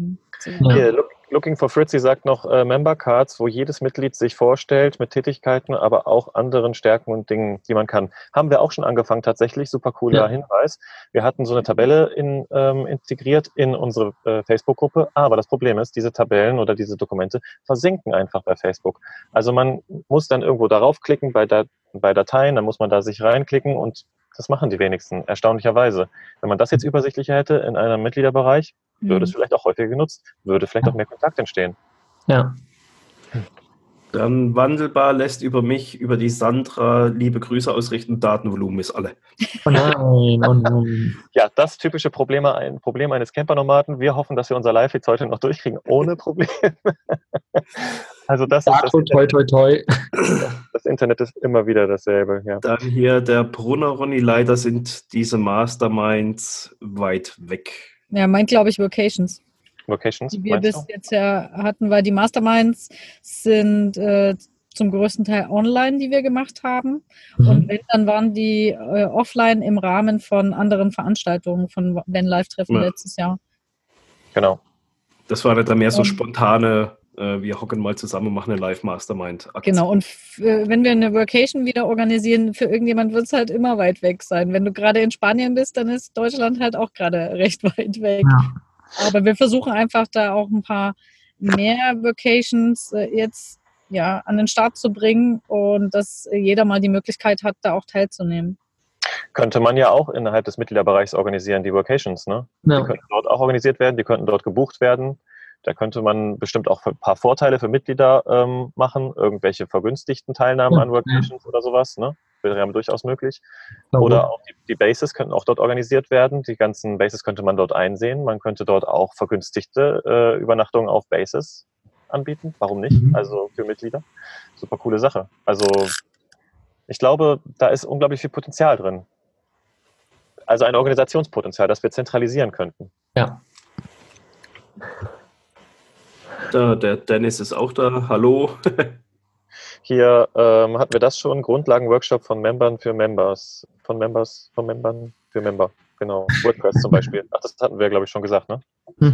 Hier, Looking for Fritzy sagt noch Member Cards, wo jedes Mitglied sich vorstellt mit Tätigkeiten, aber auch anderen Stärken und Dingen, die man kann. Haben wir auch schon angefangen, tatsächlich. Super cooler Hinweis. Wir hatten so eine Tabelle integriert in unsere Facebook-Gruppe, aber das Problem ist, diese Tabellen oder diese Dokumente versinken einfach bei Facebook. Also man muss dann irgendwo darauf klicken bei Dateien, dann muss man da sich reinklicken und das machen die wenigsten, erstaunlicherweise. Wenn man das jetzt übersichtlicher hätte in einem Mitgliederbereich, würde es vielleicht auch häufiger genutzt, würde vielleicht auch mehr Kontakt entstehen. Ja. Dann Wandelbar lässt über die Sandra liebe Grüße ausrichten, Datenvolumen ist alle. Oh nein, oh nein. Ja, das typische Problem eines Campernomaden. Wir hoffen, dass wir unser Live jetzt heute noch durchkriegen, ohne Probleme. Also das ist toi. Das Internet ist immer wieder dasselbe. Ja. Dann hier der Brunner Ronny, leider sind diese Masterminds weit weg. Ja, meint, glaube ich, Vocations. Vocations, die wir bis jetzt ja hatten, weil die Masterminds sind zum größten Teil online, die wir gemacht haben. Und wenn, dann waren die offline im Rahmen von anderen Veranstaltungen, von Van-Live-Treffen letztes Jahr. Genau. Das war dann mehr so spontane, wir hocken mal zusammen und machen eine Live-Mastermind-Aktion. Genau, und wenn wir eine Vacation wieder organisieren, für irgendjemand wird es halt immer weit weg sein. Wenn du gerade in Spanien bist, dann ist Deutschland halt auch gerade recht weit weg. Ja. Aber wir versuchen einfach da auch ein paar mehr Vacations jetzt an den Start zu bringen und dass jeder mal die Möglichkeit hat, da auch teilzunehmen. Könnte man ja auch innerhalb des Mitgliederbereichs organisieren, die Vacations, ne? Ja. Die könnten dort auch organisiert werden, die könnten dort gebucht werden. Da könnte man bestimmt auch ein paar Vorteile für Mitglieder machen, irgendwelche vergünstigten Teilnahmen an Vacations oder sowas, ne? Wäre ja durchaus möglich. Oder auch die Bases könnten auch dort organisiert werden. Die ganzen Bases könnte man dort einsehen. Man könnte dort auch vergünstigte Übernachtungen auf Bases anbieten. Warum nicht? Also für Mitglieder. Super coole Sache. Also ich glaube, da ist unglaublich viel Potenzial drin. Also ein Organisationspotenzial, das wir zentralisieren könnten. Ja. Der Dennis ist auch da. Hallo. Hier hatten wir das schon. Grundlagenworkshop von Membern für Members. Von Membern für Member. Genau. WordPress zum Beispiel. Ach, das hatten wir, glaube ich, schon gesagt, ne?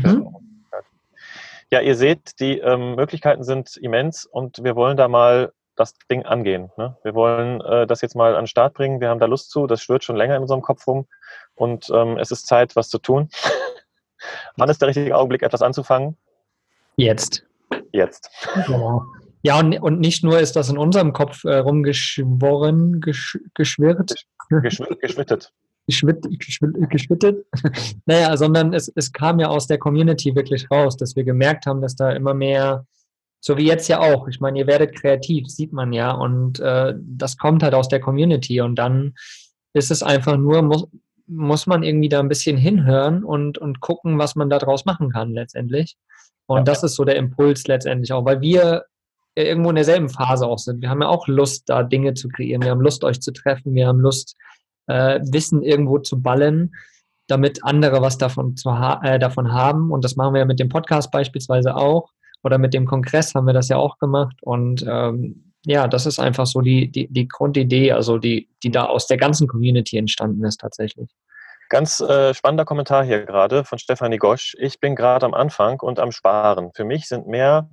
Ja, ihr seht, die Möglichkeiten sind immens und wir wollen da mal das Ding angehen. Ne? Wir wollen das jetzt mal an den Start bringen. Wir haben da Lust zu. Das schwirrt schon länger in unserem Kopf rum und es ist Zeit, was zu tun. Wann ist der richtige Augenblick, etwas anzufangen? Jetzt. Genau. Ja, und nicht nur ist das in unserem Kopf geschwittet. Naja, sondern es kam ja aus der Community wirklich raus, dass wir gemerkt haben, dass da immer mehr, so wie jetzt ja auch, ich meine, ihr werdet kreativ, sieht man ja, und das kommt halt aus der Community und dann ist es einfach nur, muss man irgendwie da ein bisschen hinhören und gucken, was man da draus machen kann letztendlich. Und das ist so der Impuls letztendlich auch, weil wir irgendwo in derselben Phase auch sind. Wir haben ja auch Lust, da Dinge zu kreieren. Wir haben Lust, euch zu treffen. Wir haben Lust, Wissen irgendwo zu ballen, damit andere was davon haben. Und das machen wir ja mit dem Podcast beispielsweise auch. Oder mit dem Kongress haben wir das ja auch gemacht. Und das ist einfach so die Grundidee, also die da aus der ganzen Community entstanden ist tatsächlich. Ganz spannender Kommentar hier gerade von Stefanie Gosch. Ich bin gerade am Anfang und am Sparen. Für mich sind mehr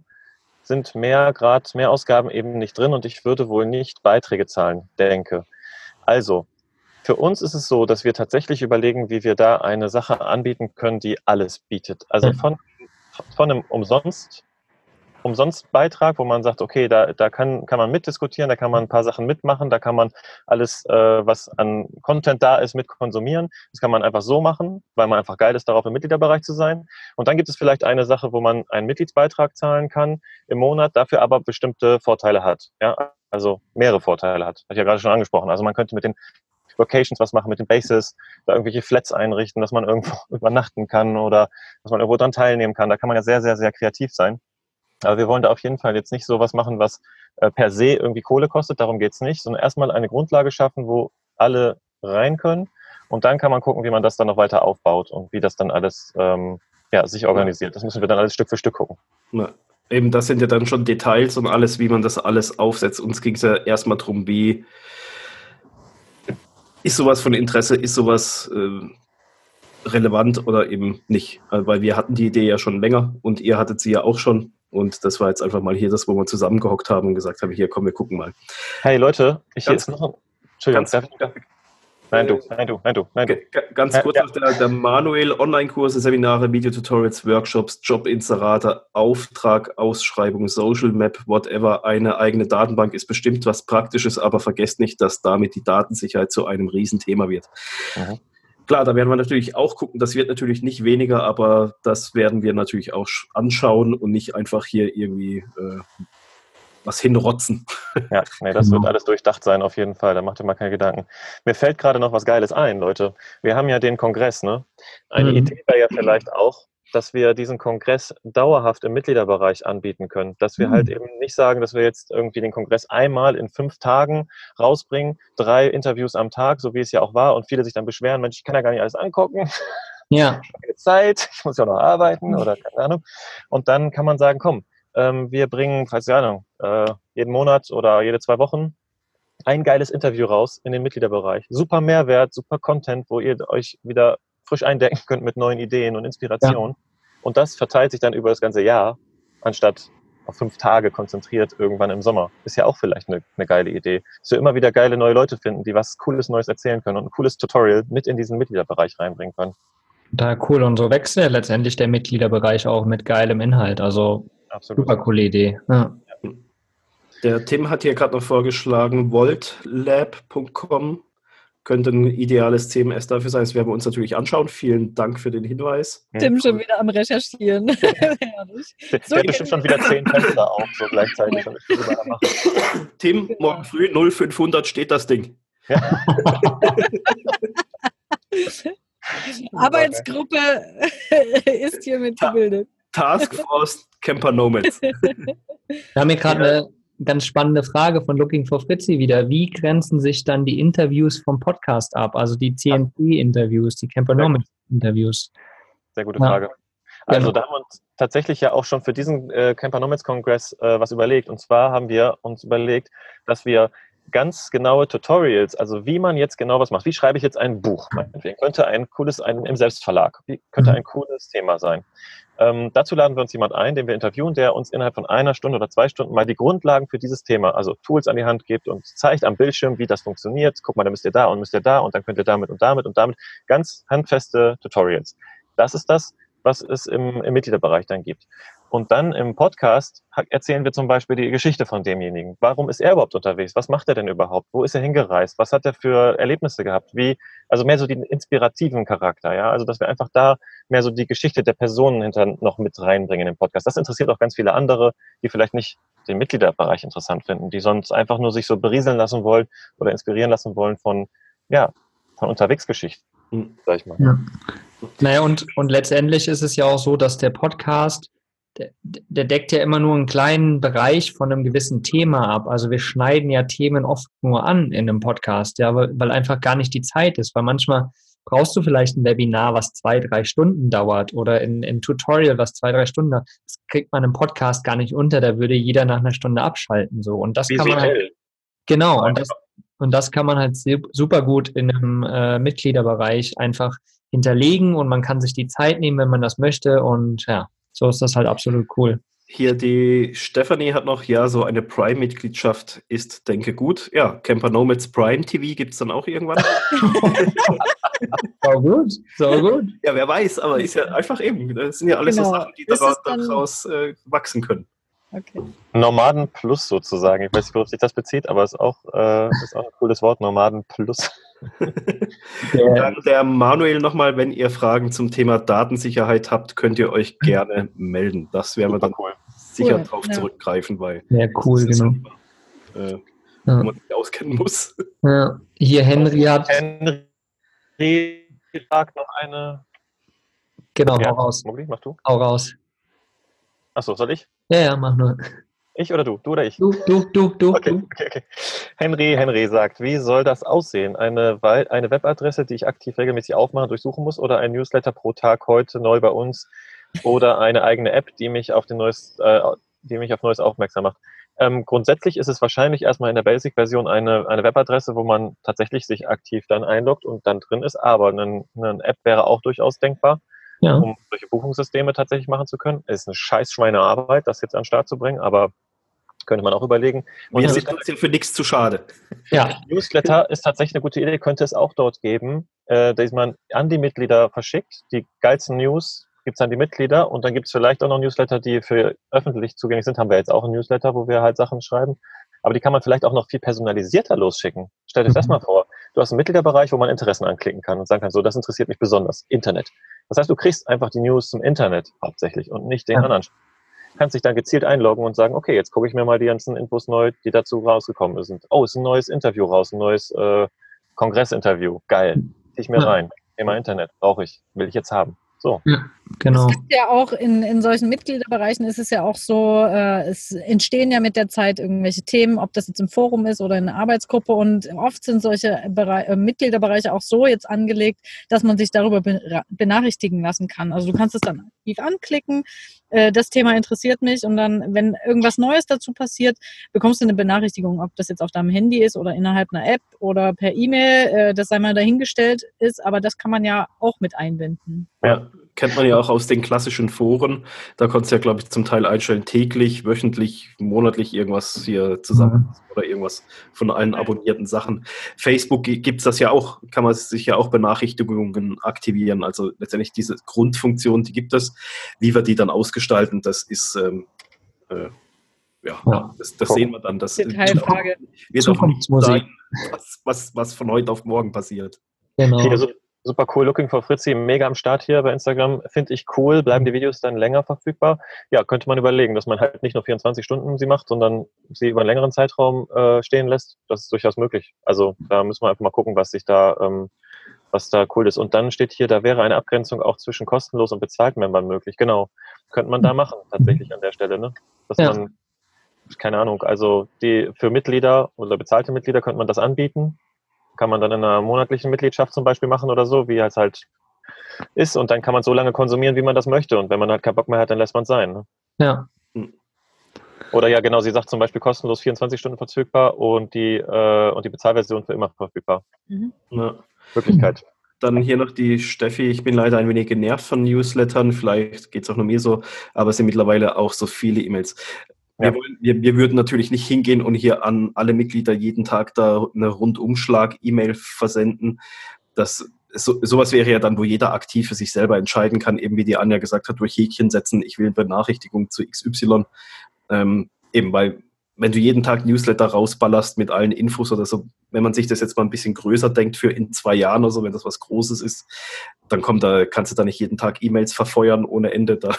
Ausgaben eben nicht drin und ich würde wohl nicht Beiträge zahlen, denke. Also, für uns ist es so, dass wir tatsächlich überlegen, wie wir da eine Sache anbieten können, die alles bietet. Also von einem Umsonstbeitrag, wo man sagt, okay, da kann man mitdiskutieren, da kann man ein paar Sachen mitmachen, da kann man alles, was an Content da ist, mit konsumieren. Das kann man einfach so machen, weil man einfach geil ist, darauf im Mitgliederbereich zu sein. Und dann gibt es vielleicht eine Sache, wo man einen Mitgliedsbeitrag zahlen kann im Monat, dafür aber bestimmte Vorteile hat. Ja? Also mehrere Vorteile hat. Hatte ich ja gerade schon angesprochen. Also man könnte mit den Locations was machen, mit den Bases, da irgendwelche Flats einrichten, dass man irgendwo übernachten kann oder dass man irgendwo dran teilnehmen kann. Da kann man ja sehr, sehr, sehr kreativ sein. Aber wir wollen da auf jeden Fall jetzt nicht so was machen, was per se irgendwie Kohle kostet, darum geht's nicht, sondern erstmal eine Grundlage schaffen, wo alle rein können und dann kann man gucken, wie man das dann noch weiter aufbaut und wie das dann alles sich organisiert. Das müssen wir dann alles Stück für Stück gucken. Na, eben, das sind ja dann schon Details und alles, wie man das alles aufsetzt. Uns ging es ja erstmal darum, wie ist sowas von Interesse, ist sowas relevant oder eben nicht. Weil wir hatten die Idee ja schon länger und ihr hattet sie ja auch schon. Und das war jetzt einfach mal hier das, wo wir zusammengehockt haben und gesagt haben, hier, komm, wir gucken mal. Hey Leute, hier ist noch ein... Entschuldigung, Nein, du. Ganz kurz noch der Manuel, Online-Kurse, Seminare, Videotutorials, Workshops, Jobinserate, Auftrag, Ausschreibung, Social Map, whatever. Eine eigene Datenbank ist bestimmt was Praktisches, aber vergesst nicht, dass damit die Datensicherheit zu einem Riesenthema wird. Mhm. Klar, da werden wir natürlich auch gucken, das wird natürlich nicht weniger, aber das werden wir natürlich auch anschauen und nicht einfach hier irgendwie was hinrotzen. Ja, nee, das wird alles durchdacht sein auf jeden Fall, da macht ihr mal keine Gedanken. Mir fällt gerade noch was Geiles ein, Leute. Wir haben ja den Kongress, ne? Eine Idee wäre ja vielleicht auch, dass wir diesen Kongress dauerhaft im Mitgliederbereich anbieten können. Dass wir halt eben nicht sagen, dass wir jetzt irgendwie den Kongress einmal in 5 Tagen rausbringen, 3 Interviews am Tag, so wie es ja auch war, und viele sich dann beschweren, Mensch, ich kann ja gar nicht alles angucken. Ja. Ich habe keine Zeit, ich muss ja auch noch arbeiten oder keine Ahnung. Und dann kann man sagen, komm, wir bringen, jeden Monat oder jede 2 Wochen ein geiles Interview raus in den Mitgliederbereich. Super Mehrwert, super Content, wo ihr euch wieder frisch eindecken könnt mit neuen Ideen und Inspirationen. Ja. Und das verteilt sich dann über das ganze Jahr, anstatt auf 5 Tage konzentriert irgendwann im Sommer. Ist ja auch vielleicht eine geile Idee. Dass wir immer wieder geile neue Leute finden, die was Cooles Neues erzählen können und ein cooles Tutorial mit in diesen Mitgliederbereich reinbringen können. Total cool. Und so wächst ja letztendlich der Mitgliederbereich auch mit geilem Inhalt. Also absolut. Super coole Idee. Ja. Der Tim hat hier gerade noch vorgeschlagen, voltlab.com könnte ein ideales CMS dafür sein. Das werden wir uns natürlich anschauen. Vielen Dank für den Hinweis. Tim schon wieder am Recherchieren. Der hat bestimmt schon wieder 10 Fenster auf, so gleichzeitig. Tim, morgen früh 0500 steht das Ding. Ja. Arbeitsgruppe ist hiermit gebildet. Taskforce Camper Nomads. Wir haben hier gerade eine ganz spannende Frage von Looking for Fritzi wieder. Wie grenzen sich dann die Interviews vom Podcast ab? Also die CNC-Interviews, die Camper Nomads-Interviews. Sehr gute Frage. Also da haben wir uns tatsächlich ja auch schon für diesen Camper Nomads Kongress was überlegt. Und zwar haben wir uns überlegt, dass wir ganz genaue Tutorials, also wie man jetzt genau was macht. Wie schreibe ich jetzt ein Buch? Meinetwegen könnte im Selbstverlag, könnte ein cooles Thema sein. Dazu laden wir uns jemand ein, den wir interviewen, der uns innerhalb von 1 Stunde oder 2 Stunden mal die Grundlagen für dieses Thema, also Tools an die Hand gibt und zeigt am Bildschirm, wie das funktioniert. Guck mal, dann müsst ihr da und dann könnt ihr damit und damit und damit. Ganz handfeste Tutorials. Das ist das, was es im Mitgliederbereich dann gibt. Und dann im Podcast erzählen wir zum Beispiel die Geschichte von demjenigen. Warum ist er überhaupt unterwegs? Was macht er denn überhaupt? Wo ist er hingereist? Was hat er für Erlebnisse gehabt? Also mehr so den inspirativen Charakter, ja? Also, dass wir einfach da mehr so die Geschichte der Personen hinter noch mit reinbringen im Podcast. Das interessiert auch ganz viele andere, die vielleicht nicht den Mitgliederbereich interessant finden, die sonst einfach nur sich so berieseln lassen wollen oder inspirieren lassen wollen von Unterwegsgeschichten, sag ich mal. Ja. Naja, und letztendlich ist es ja auch so, dass der Podcast, der deckt ja immer nur einen kleinen Bereich von einem gewissen Thema ab. Also wir schneiden ja Themen oft nur an in einem Podcast, ja, weil einfach gar nicht die Zeit ist. Weil manchmal brauchst du vielleicht ein Webinar, was 2-3 Stunden dauert oder ein Tutorial, was 2-3 Stunden dauert. Das kriegt man im Podcast gar nicht unter. Da würde jeder nach einer Stunde abschalten. So. Und das kann man halt, genau. Und das kann man halt super gut in einem Mitgliederbereich einfach hinterlegen und man kann sich die Zeit nehmen, wenn man das möchte. Und ja, so ist das halt absolut cool. Hier die Stefanie hat noch, so eine Prime-Mitgliedschaft ist, denke gut. Ja, Camper Nomads Prime TV gibt es dann auch irgendwann. So gut. Ja, wer weiß, aber ist ja einfach eben. Das sind ja alles so Sachen, die daraus wachsen können. Okay. Nomaden Plus sozusagen. Ich weiß nicht, worauf sich das bezieht, aber ist auch ein cooles Wort, Nomaden Plus. Der Manuel nochmal, wenn ihr Fragen zum Thema Datensicherheit habt, könnt ihr euch gerne melden. Das werden wir dann sicher drauf zurückgreifen, weil cool, genau. Wo man sich auskennen muss. Ja. Hier Henry fragt noch eine. Genau, hau raus. Mogli, mach du. Hau raus. Achso, soll ich? Ja, mach nur. Ich oder du? Du oder ich? Du. Okay. Henry sagt, wie soll das aussehen? Eine Webadresse, die ich aktiv regelmäßig aufmachen, durchsuchen muss, oder ein Newsletter pro Tag heute neu bei uns oder eine eigene App, die mich auf den die mich auf Neues aufmerksam macht. Grundsätzlich ist es wahrscheinlich erstmal in der Basic-Version eine Webadresse, wo man tatsächlich sich aktiv dann einloggt und dann drin ist, aber eine App wäre auch durchaus denkbar, Ja. um solche Buchungssysteme tatsächlich machen zu können. Es ist eine scheiß Schweinearbeit, das jetzt an den Start zu bringen, aber könnte man auch überlegen. Und Wir sind trotzdem für nichts zu schade. Ja. Newsletter ist tatsächlich eine gute Idee, könnte es auch dort geben, dass man an die Mitglieder verschickt. Die geilsten News gibt es an die Mitglieder und dann gibt es vielleicht auch noch Newsletter, die für öffentlich zugänglich sind. Haben wir jetzt auch einen Newsletter, wo wir halt Sachen schreiben. Aber die kann man vielleicht auch noch viel personalisierter losschicken. Stell dir das mal vor. Du hast einen Mitgliederbereich, wo man Interessen anklicken kann und sagen kann, so, das interessiert mich besonders. Internet. Das heißt, du kriegst einfach die News zum Internet hauptsächlich und nicht den anderen. Kannst dich dann gezielt einloggen und sagen, okay, jetzt gucke ich mir mal die ganzen Infos neu, die dazu rausgekommen sind. Oh, ist ein neues Interview raus, ein neues Kongressinterview. Geil. Zieh ich mir rein. Thema Internet. Brauche ich. Will ich jetzt haben. So. Ja, genau. Es gibt ja auch in solchen Mitgliederbereichen ist es ja auch so, es entstehen ja mit der Zeit irgendwelche Themen, ob das jetzt im Forum ist oder in einer Arbeitsgruppe und oft sind solche Mitgliederbereiche auch so jetzt angelegt, dass man sich darüber benachrichtigen lassen kann. Also du kannst es dann aktiv anklicken, das Thema interessiert mich und dann, wenn irgendwas Neues dazu passiert, bekommst du eine Benachrichtigung, ob das jetzt auf deinem Handy ist oder innerhalb einer App oder per E-Mail, das sei mal dahingestellt ist, aber das kann man ja auch mit einbinden. Ja, kennt man ja auch aus den klassischen Foren. Da konntest du ja, glaube ich, zum Teil einstellen, täglich, wöchentlich, monatlich irgendwas hier zusammen oder irgendwas von allen abonnierten Sachen. Facebook gibt es das ja auch, kann man sich ja auch Benachrichtigungen aktivieren. Also letztendlich diese Grundfunktion, die gibt es. Wie wir die dann ausgestalten, das ist das sehen wir dann. Das Detailfrage. wird auch nicht sein, was von heute auf morgen passiert. Genau. Hier, super cool, Looking for Fritzi, mega am Start hier bei Instagram, finde ich cool, bleiben die Videos dann länger verfügbar? Ja, könnte man überlegen, dass man halt nicht nur 24 Stunden sie macht, sondern sie über einen längeren Zeitraum stehen lässt, das ist durchaus möglich. Also da müssen wir einfach mal gucken, was da cool ist. Und dann steht hier, da wäre eine Abgrenzung auch zwischen kostenlos und bezahlten Membern möglich. Genau, könnte man da machen, tatsächlich an der Stelle, ne? Dass man, keine Ahnung, also für Mitglieder oder bezahlte Mitglieder könnte man das anbieten. Kann man dann in einer monatlichen Mitgliedschaft zum Beispiel machen oder so, wie es halt ist. Und dann kann man so lange konsumieren, wie man das möchte. Und wenn man halt keinen Bock mehr hat, dann lässt man es sein. Ne? Ja. Oder ja, genau, sie sagt zum Beispiel kostenlos 24 Stunden verfügbar und die Bezahlversion für immer verfügbar. Ja. Möglichkeit. Dann hier noch die Steffi. Ich bin leider ein wenig genervt von Newslettern. Vielleicht geht es auch nur mir so, aber es sind mittlerweile auch so viele E-Mails. Wir würden natürlich nicht hingehen und hier an alle Mitglieder jeden Tag da eine Rundumschlag-E-Mail versenden. Sowas wäre ja dann, wo jeder aktiv für sich selber entscheiden kann, eben wie die Anja gesagt hat, durch Häkchen setzen, ich will eine Benachrichtigung zu XY. Eben, weil wenn du jeden Tag Newsletter rausballerst mit allen Infos oder so, wenn man sich das jetzt mal ein bisschen größer denkt für in 2 Jahren oder so, wenn das was Großes ist, dann kannst du da nicht jeden Tag E-Mails verfeuern ohne Ende. Da.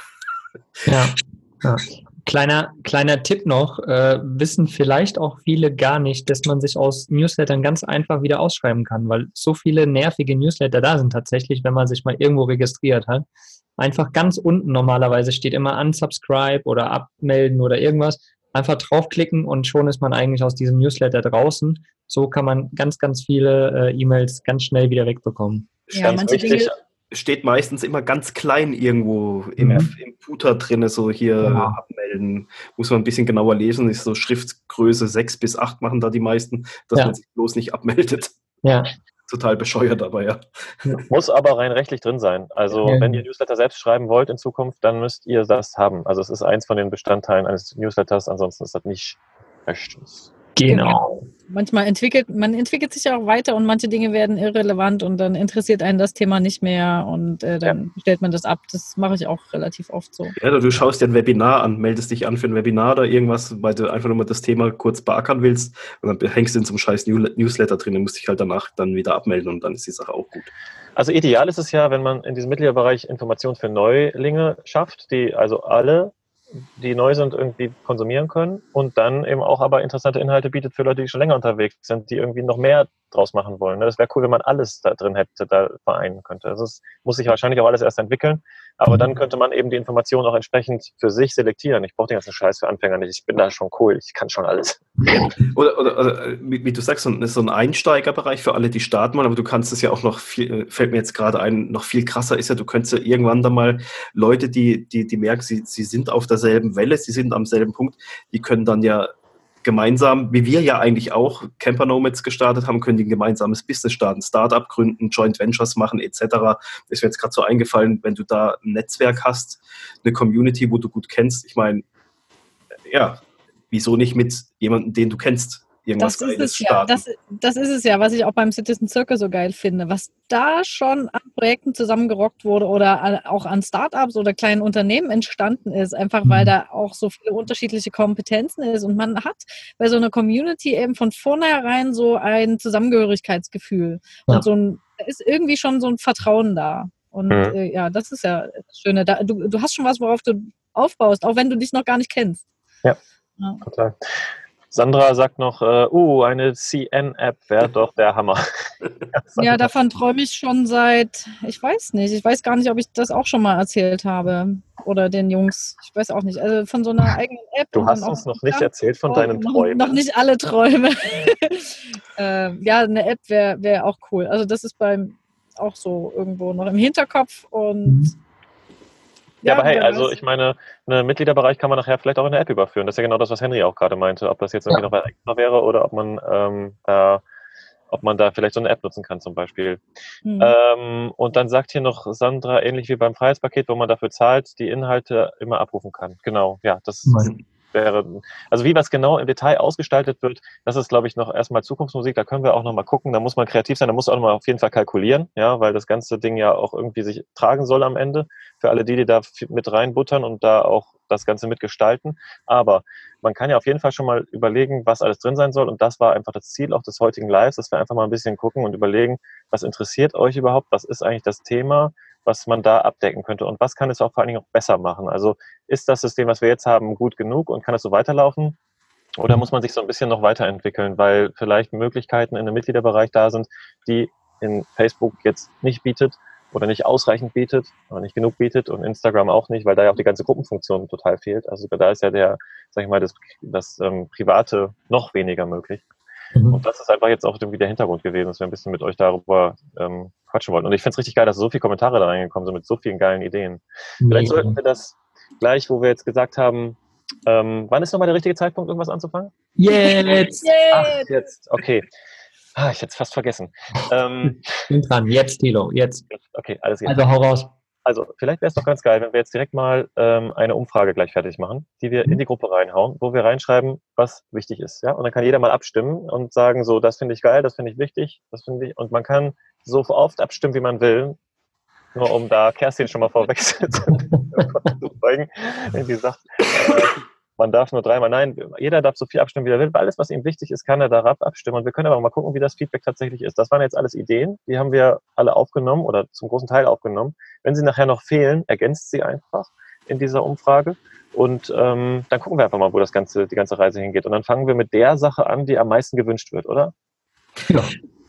Ja. Kleiner Tipp noch, wissen vielleicht auch viele gar nicht, dass man sich aus Newslettern ganz einfach wieder ausschreiben kann, weil so viele nervige Newsletter da sind tatsächlich, wenn man sich mal irgendwo registriert hat. Einfach ganz unten normalerweise steht immer unsubscribe oder abmelden oder irgendwas. Einfach draufklicken und schon ist man eigentlich aus diesem Newsletter draußen. So kann man ganz, ganz viele E-Mails ganz schnell wieder wegbekommen. Ja, manche Dinge steht meistens immer ganz klein irgendwo im Footer drin, so hier abmelden. Muss man ein bisschen genauer lesen, ist so Schriftgröße 6 bis 8 machen da die meisten, dass man sich bloß nicht abmeldet. Ja. Total bescheuert, aber ja. Muss aber rein rechtlich drin sein. Also wenn ihr Newsletter selbst schreiben wollt in Zukunft, dann müsst ihr das haben. Also es ist eins von den Bestandteilen eines Newsletters, ansonsten ist das nicht rechtens. Genau. Manchmal entwickelt sich ja auch weiter und manche Dinge werden irrelevant und dann interessiert einen das Thema nicht mehr und dann stellt man das ab. Das mache ich auch relativ oft so. Ja, du schaust dir ein Webinar an, meldest dich an für ein Webinar oder irgendwas, weil du einfach nur mal das Thema kurz beackern willst und dann hängst du in so einem scheiß Newsletter drin und musst dich halt danach dann wieder abmelden und dann ist die Sache auch gut. Also ideal ist es ja, wenn man in diesem Mitgliederbereich Informationen für Neulinge schafft, die also alle, die neu sind, irgendwie konsumieren können und dann eben auch aber interessante Inhalte bietet für Leute, die schon länger unterwegs sind, die irgendwie noch mehr draus machen wollen. Ne? Das wäre cool, wenn man alles da drin hätte, da vereinen könnte. Also es muss sich wahrscheinlich auch alles erst entwickeln, aber dann könnte man eben die Informationen auch entsprechend für sich selektieren. Ich brauche den ganzen Scheiß für Anfänger nicht. Ich bin da schon cool, ich kann schon alles. Oder wie du sagst, so ein Einsteigerbereich für alle, die starten wollen, aber du kannst es ja auch noch viel, fällt mir jetzt gerade ein, noch viel krasser ist ja, du könntest ja irgendwann dann mal Leute, die merken, sie sind auf derselben Welle, sie sind am selben Punkt, die können dann ja gemeinsam, wie wir ja eigentlich auch Camper Nomads gestartet haben, können die ein gemeinsames Business starten, Startup gründen, Joint Ventures machen etc. Ist mir jetzt gerade so eingefallen, wenn du da ein Netzwerk hast, eine Community, wo du gut kennst, ich meine, ja, wieso nicht mit jemandem, den du kennst, irgendwas Geiles starten? Das ist es ja, was ich auch beim Citizen Circle so geil finde. Was da schon an Projekten zusammengerockt wurde oder auch an Startups oder kleinen Unternehmen entstanden ist, einfach weil da auch so viele unterschiedliche Kompetenzen ist und man hat bei so einer Community eben von vornherein so ein Zusammengehörigkeitsgefühl und da ist irgendwie schon so ein Vertrauen da. Und ja, das ist ja das Schöne. Du hast schon was, worauf du aufbaust, auch wenn du dich noch gar nicht kennst. Ja. Total. Sandra sagt noch, eine CN-App wäre doch der Hammer. Ja, davon träume ich schon ich weiß gar nicht, ob ich das auch schon mal erzählt habe oder den Jungs, ich weiß auch nicht, also von so einer eigenen App. Du hast uns noch nicht erzählt von deinen Träumen. Noch nicht alle Träume. Ja, eine App wäre auch cool. Also das ist auch so irgendwo noch im Hinterkopf und ja, aber hey, also ich meine, einen Mitgliederbereich kann man nachher vielleicht auch in der App überführen. Das ist ja genau das, was Henry auch gerade meinte. Ob das jetzt irgendwie noch extra wäre oder ob man da vielleicht so eine App nutzen kann zum Beispiel. Und dann sagt hier noch Sandra, ähnlich wie beim Freiheitspaket, wo man dafür zahlt, die Inhalte immer abrufen kann. Genau, ja, das wäre, also wie was genau im Detail ausgestaltet wird, das ist, glaube ich, noch erstmal Zukunftsmusik, da können wir auch noch mal gucken, da muss man kreativ sein, da muss man auch noch mal auf jeden Fall kalkulieren, ja, weil das ganze Ding ja auch irgendwie sich tragen soll am Ende, für alle die da mit reinbuttern und da auch das Ganze mitgestalten, aber man kann ja auf jeden Fall schon mal überlegen, was alles drin sein soll und das war einfach das Ziel auch des heutigen Lives, dass wir einfach mal ein bisschen gucken und überlegen, was interessiert euch überhaupt, was ist eigentlich das Thema, was man da abdecken könnte und was kann es auch vor allen Dingen auch besser machen. Also ist das System, was wir jetzt haben, gut genug und kann es so weiterlaufen oder muss man sich so ein bisschen noch weiterentwickeln, weil vielleicht Möglichkeiten in einem Mitgliederbereich da sind, die in Facebook jetzt nicht bietet oder nicht ausreichend bietet oder nicht genug bietet und Instagram auch nicht, weil da ja auch die ganze Gruppenfunktion total fehlt. Also da ist ja das Private noch weniger möglich. Und das ist einfach jetzt auch irgendwie der Hintergrund gewesen, dass wir ein bisschen mit euch darüber quatschen wollten. Und ich finde es richtig geil, dass so viele Kommentare da reingekommen sind mit so vielen geilen Ideen. Vielleicht sollten wir das gleich, wo wir jetzt gesagt haben, wann ist nochmal der richtige Zeitpunkt, irgendwas anzufangen? Jetzt! Ach, jetzt, okay. Ich hätte es fast vergessen. Bin dran, jetzt, Thilo, jetzt. Okay, alles klar. Also hau raus. Also, vielleicht wäre es doch ganz geil, wenn wir jetzt direkt mal eine Umfrage gleich fertig machen, die wir in die Gruppe reinhauen, wo wir reinschreiben, was wichtig ist. Ja? Und dann kann jeder mal abstimmen und sagen, so, das finde ich geil, das finde ich wichtig, das finde ich. Und man kann so oft abstimmen, wie man will, nur um da Kerstin schon mal vorwegzunehmen, wenn die sagt, man darf nur dreimal. Nein, jeder darf so viel abstimmen, wie er will. Alles, was ihm wichtig ist, kann er darauf abstimmen. Und wir können aber mal gucken, wie das Feedback tatsächlich ist. Das waren jetzt alles Ideen, die haben wir alle aufgenommen oder zum großen Teil aufgenommen. Wenn sie nachher noch fehlen, ergänzt sie einfach in dieser Umfrage. Und dann gucken wir einfach mal, wo die ganze Reise hingeht. Und dann fangen wir mit der Sache an, die am meisten gewünscht wird, oder? Ja.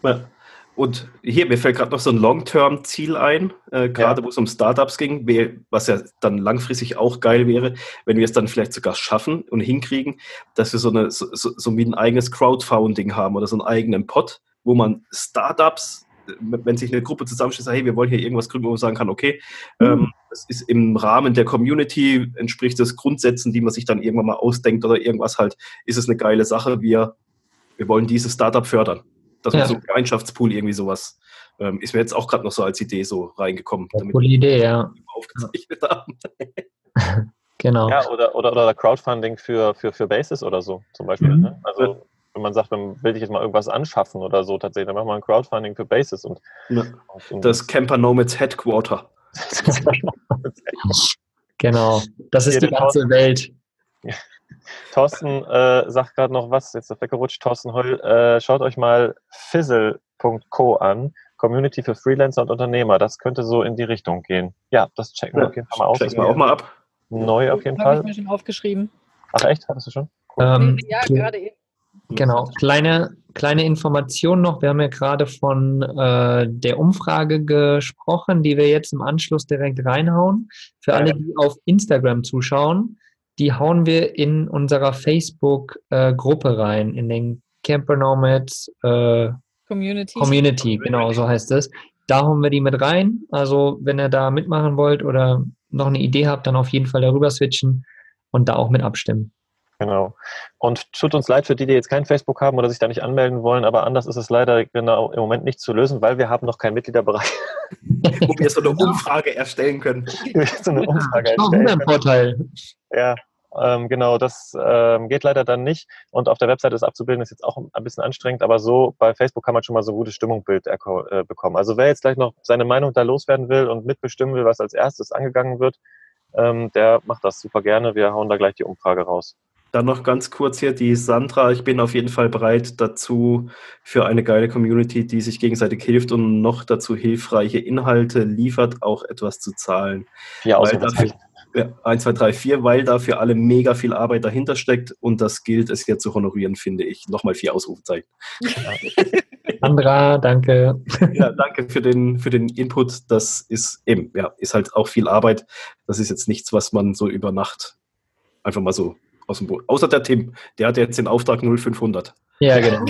Und hier, mir fällt gerade noch so ein Long-Term-Ziel ein, gerade wo es um Startups ging, was ja dann langfristig auch geil wäre, wenn wir es dann vielleicht sogar schaffen und hinkriegen, dass wir so wie ein eigenes Crowdfunding haben oder so einen eigenen Pot, wo man Startups, wenn sich eine Gruppe zusammenstellt, sagt, hey, wir wollen hier irgendwas gründen, wo man sagen kann, okay, das ist im Rahmen der Community, entspricht das Grundsätzen, die man sich dann irgendwann mal ausdenkt oder irgendwas halt, ist es eine geile Sache, wir wollen dieses Startup fördern. Das war so ein Gemeinschaftspool, irgendwie sowas. Ist mir jetzt auch gerade noch so als Idee so reingekommen. Coole Idee, ja. Aufgezeichnet haben. Genau. Ja, oder Crowdfunding für Basis oder so zum Beispiel. Ne? Also wenn man sagt, man will sich jetzt mal irgendwas anschaffen oder so tatsächlich, dann machen wir ein Crowdfunding für Basis. Und das Camper Nomads Headquarter. Genau. Das ist die ganze Welt. Thorsten sagt gerade noch was, jetzt ist weggerutscht, Thorsten Holl, schaut euch mal fizzle.co an, Community für Freelancer und Unternehmer, das könnte so in die Richtung gehen. Ja, das checken wir auf jeden Fall mal aus. Checken wir auch mal ab. Neu auf jeden Fall. Habe ich mir schon aufgeschrieben. Ach echt, hattest du schon? Cool. Ja, gerade eben. Genau, kleine kleine Information noch. Wir haben ja gerade von der Umfrage gesprochen, die wir jetzt im Anschluss direkt reinhauen. Für alle, die auf Instagram zuschauen, die hauen wir in unserer Facebook-Gruppe rein, in den Camper Nomads Community, genau, so heißt es. Da hauen wir die mit rein. Also wenn ihr da mitmachen wollt oder noch eine Idee habt, dann auf jeden Fall darüber switchen und da auch mit abstimmen. Genau. Und tut uns leid für die jetzt kein Facebook haben oder sich da nicht anmelden wollen, aber anders ist es leider genau im Moment nicht zu lösen, weil wir haben noch keinen Mitgliederbereich. Wo wir so eine Umfrage erstellen können. So eine Umfrage Auch erstellen ein können. Vorteil. Ja, genau, das geht leider dann nicht. Und auf der Webseite das abzubilden, ist jetzt auch ein bisschen anstrengend, aber so bei Facebook kann man schon mal so ein gutes Stimmungsbild bekommen. Also wer jetzt gleich noch seine Meinung da loswerden will und mitbestimmen will, was als erstes angegangen wird, der macht das super gerne. Wir hauen da gleich die Umfrage raus. Dann noch ganz kurz hier die Sandra. Ich bin auf jeden Fall bereit dazu für eine geile Community, die sich gegenseitig hilft und noch dazu hilfreiche Inhalte liefert, auch etwas zu zahlen. 4 Ausrufezeichen. 1, 2, 3, 4, weil da für alle mega viel Arbeit dahinter steckt und das gilt es jetzt zu honorieren, finde ich. Nochmal 4 Ausrufezeichen. Sandra, danke. Ja, danke für den Input. Das ist eben, ja, ist halt auch viel Arbeit. Das ist jetzt nichts, was man so über Nacht einfach mal so aus dem Boden. Außer der Tim, der hat jetzt den Auftrag 0500. Ja, genau.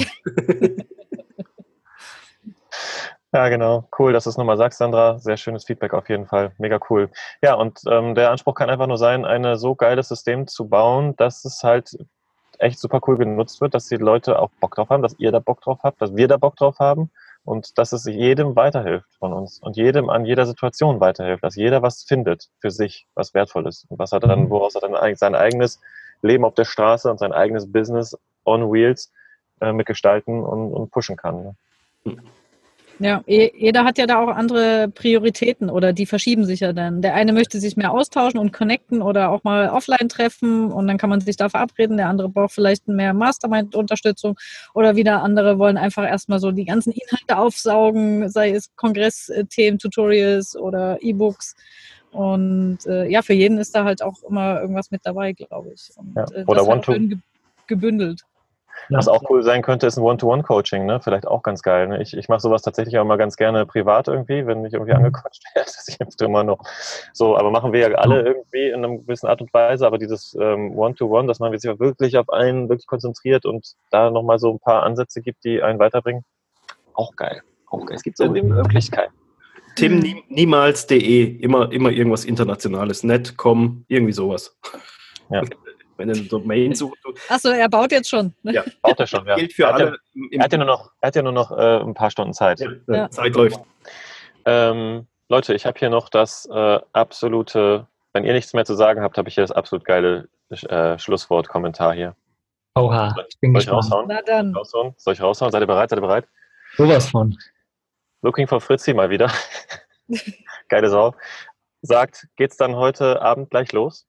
Ja, genau. Cool, dass du es nochmal sagst, Sandra. Sehr schönes Feedback auf jeden Fall. Mega cool. Ja, und der Anspruch kann einfach nur sein, ein so geiles System zu bauen, dass es halt echt super cool genutzt wird, dass die Leute auch Bock drauf haben, dass ihr da Bock drauf habt, dass wir da Bock drauf haben und dass es jedem weiterhilft von uns und jedem an jeder Situation weiterhilft, dass jeder was findet für sich, was wertvoll ist und was er dann, woraus er dann sein eigenes Leben auf der Straße und sein eigenes Business on Wheels mitgestalten und pushen kann. Ne? Ja, jeder hat ja da auch andere Prioritäten oder die verschieben sich ja dann. Der eine möchte sich mehr austauschen und connecten oder auch mal offline treffen und dann kann man sich da verabreden. Der andere braucht vielleicht mehr Mastermind-Unterstützung oder wieder andere wollen einfach erstmal so die ganzen Inhalte aufsaugen, sei es Kongressthemen, Tutorials oder E-Books. Und ja, für jeden ist da halt auch immer irgendwas mit dabei, glaube ich. Und, ja. Oder gebündelt. Was auch cool sein könnte, ist ein One-to-One-Coaching, ne? Vielleicht auch ganz geil. Ne? Ich mache sowas tatsächlich auch mal ganz gerne privat irgendwie, wenn ich irgendwie angequatscht werde, dass ich jetzt immer noch so, aber machen wir ja alle irgendwie in einer gewissen Art und Weise, aber dieses One-to-One, dass man sich wirklich auf einen wirklich konzentriert und da nochmal so ein paar Ansätze gibt, die einen weiterbringen, auch geil. Auch geil. Es gibt so eine Möglichkeit. Tim niemals.de, immer irgendwas Internationales, net.com, irgendwie sowas. Ja. Wenn er eine Domain sucht. Achso, er baut jetzt schon. Ne? Ja, baut er schon. Ja. Gilt für alle. Er hat ja nur noch ein paar Stunden Zeit. Ja. Zeit läuft. Leute, ich habe hier noch das absolute, wenn ihr nichts mehr zu sagen habt, habe ich hier das absolut geile Schlusswort-Kommentar hier. Oha, ich bin gespannt. Na dann. Soll ich raushauen? Seid ihr bereit? Sowas von. Looking for Fritzi mal wieder. Geile Sau. Sagt, geht's dann heute Abend gleich los?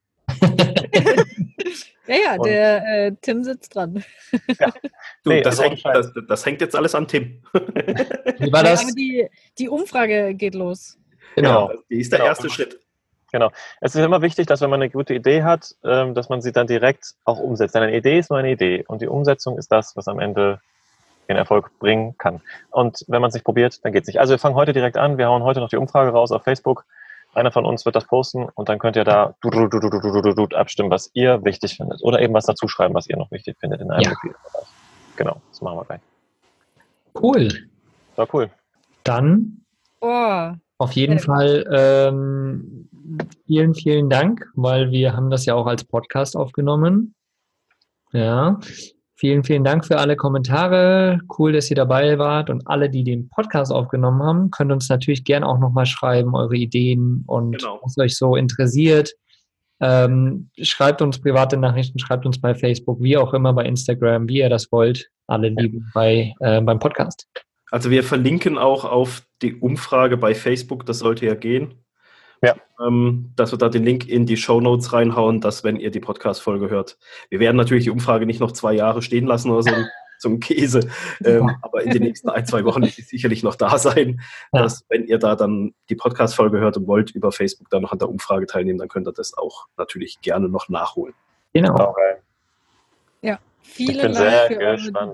Ja, der Tim sitzt dran. Ja. Du, das hängt jetzt alles an Tim. Wie war das? Aber die Umfrage geht los. Genau. Die ist der erste Schritt. Genau. Es ist immer wichtig, dass wenn man eine gute Idee hat, dass man sie dann direkt auch umsetzt. Denn eine Idee ist nur eine Idee und die Umsetzung ist das, was am Ende den Erfolg bringen kann. Und wenn man es nicht probiert, dann geht es nicht. Also wir fangen heute direkt an. Wir hauen heute noch die Umfrage raus auf Facebook. Einer von uns wird das posten und dann könnt ihr da abstimmen, was ihr wichtig findet. Oder eben was dazu schreiben, was ihr noch wichtig findet in einem Mitgliederbereich. Genau, das machen wir gleich. Cool. War cool. Dann auf jeden Fall vielen, vielen Dank, weil wir haben das ja auch als Podcast aufgenommen. Ja. Vielen, vielen Dank für alle Kommentare. Cool, dass ihr dabei wart. Und alle, die den Podcast aufgenommen haben, könnt uns natürlich gerne auch nochmal schreiben, eure Ideen und was euch so interessiert. Schreibt uns private Nachrichten, schreibt uns bei Facebook, wie auch immer, bei Instagram, wie ihr das wollt. Alle lieben beim Podcast. Also wir verlinken auch auf die Umfrage bei Facebook, das sollte ja gehen. Ja. Dass wir da den Link in die Shownotes reinhauen, dass, wenn ihr die Podcast-Folge hört. Wir werden natürlich die Umfrage nicht noch 2 Jahre stehen lassen oder so ein Käse, aber in den nächsten 1-2 Wochen wird es sicherlich noch da sein, dass, wenn ihr da dann die Podcast-Folge hört und wollt über Facebook dann noch an der Umfrage teilnehmen, dann könnt ihr das auch natürlich gerne noch nachholen. Genau. Okay. Ja, ich bin sehr gespannt.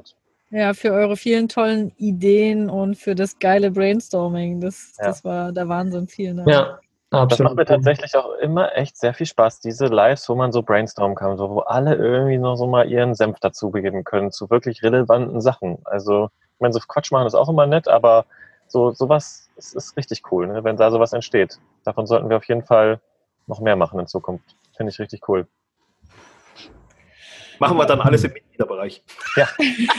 Ja, für eure vielen tollen Ideen und für das geile Brainstorming. Das war der Wahnsinn. Vielen Dank. Ja, Das absolut. macht mir tatsächlich auch immer echt sehr viel Spaß, diese Lives, wo man so brainstormen kann, so, wo alle irgendwie noch so mal ihren Senf dazugeben können zu wirklich relevanten Sachen. Also, ich meine, so Quatsch machen ist auch immer nett, aber sowas ist richtig cool, ne, wenn da sowas entsteht. Davon sollten wir auf jeden Fall noch mehr machen in Zukunft. Finde ich richtig cool. Machen wir dann alles im Mitgliederbereich. Ja.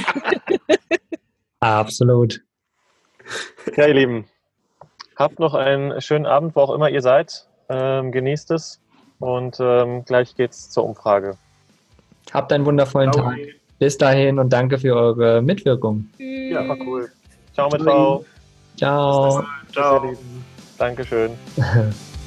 Absolut. Ja, ihr Lieben, habt noch einen schönen Abend, wo auch immer ihr seid. Genießt es und gleich geht's zur Umfrage. Habt einen wundervollen Ciao. Tag. Bis dahin und danke für eure Mitwirkung. Ja, war cool. Ciao mit V. Ciao. Ciao. Dankeschön.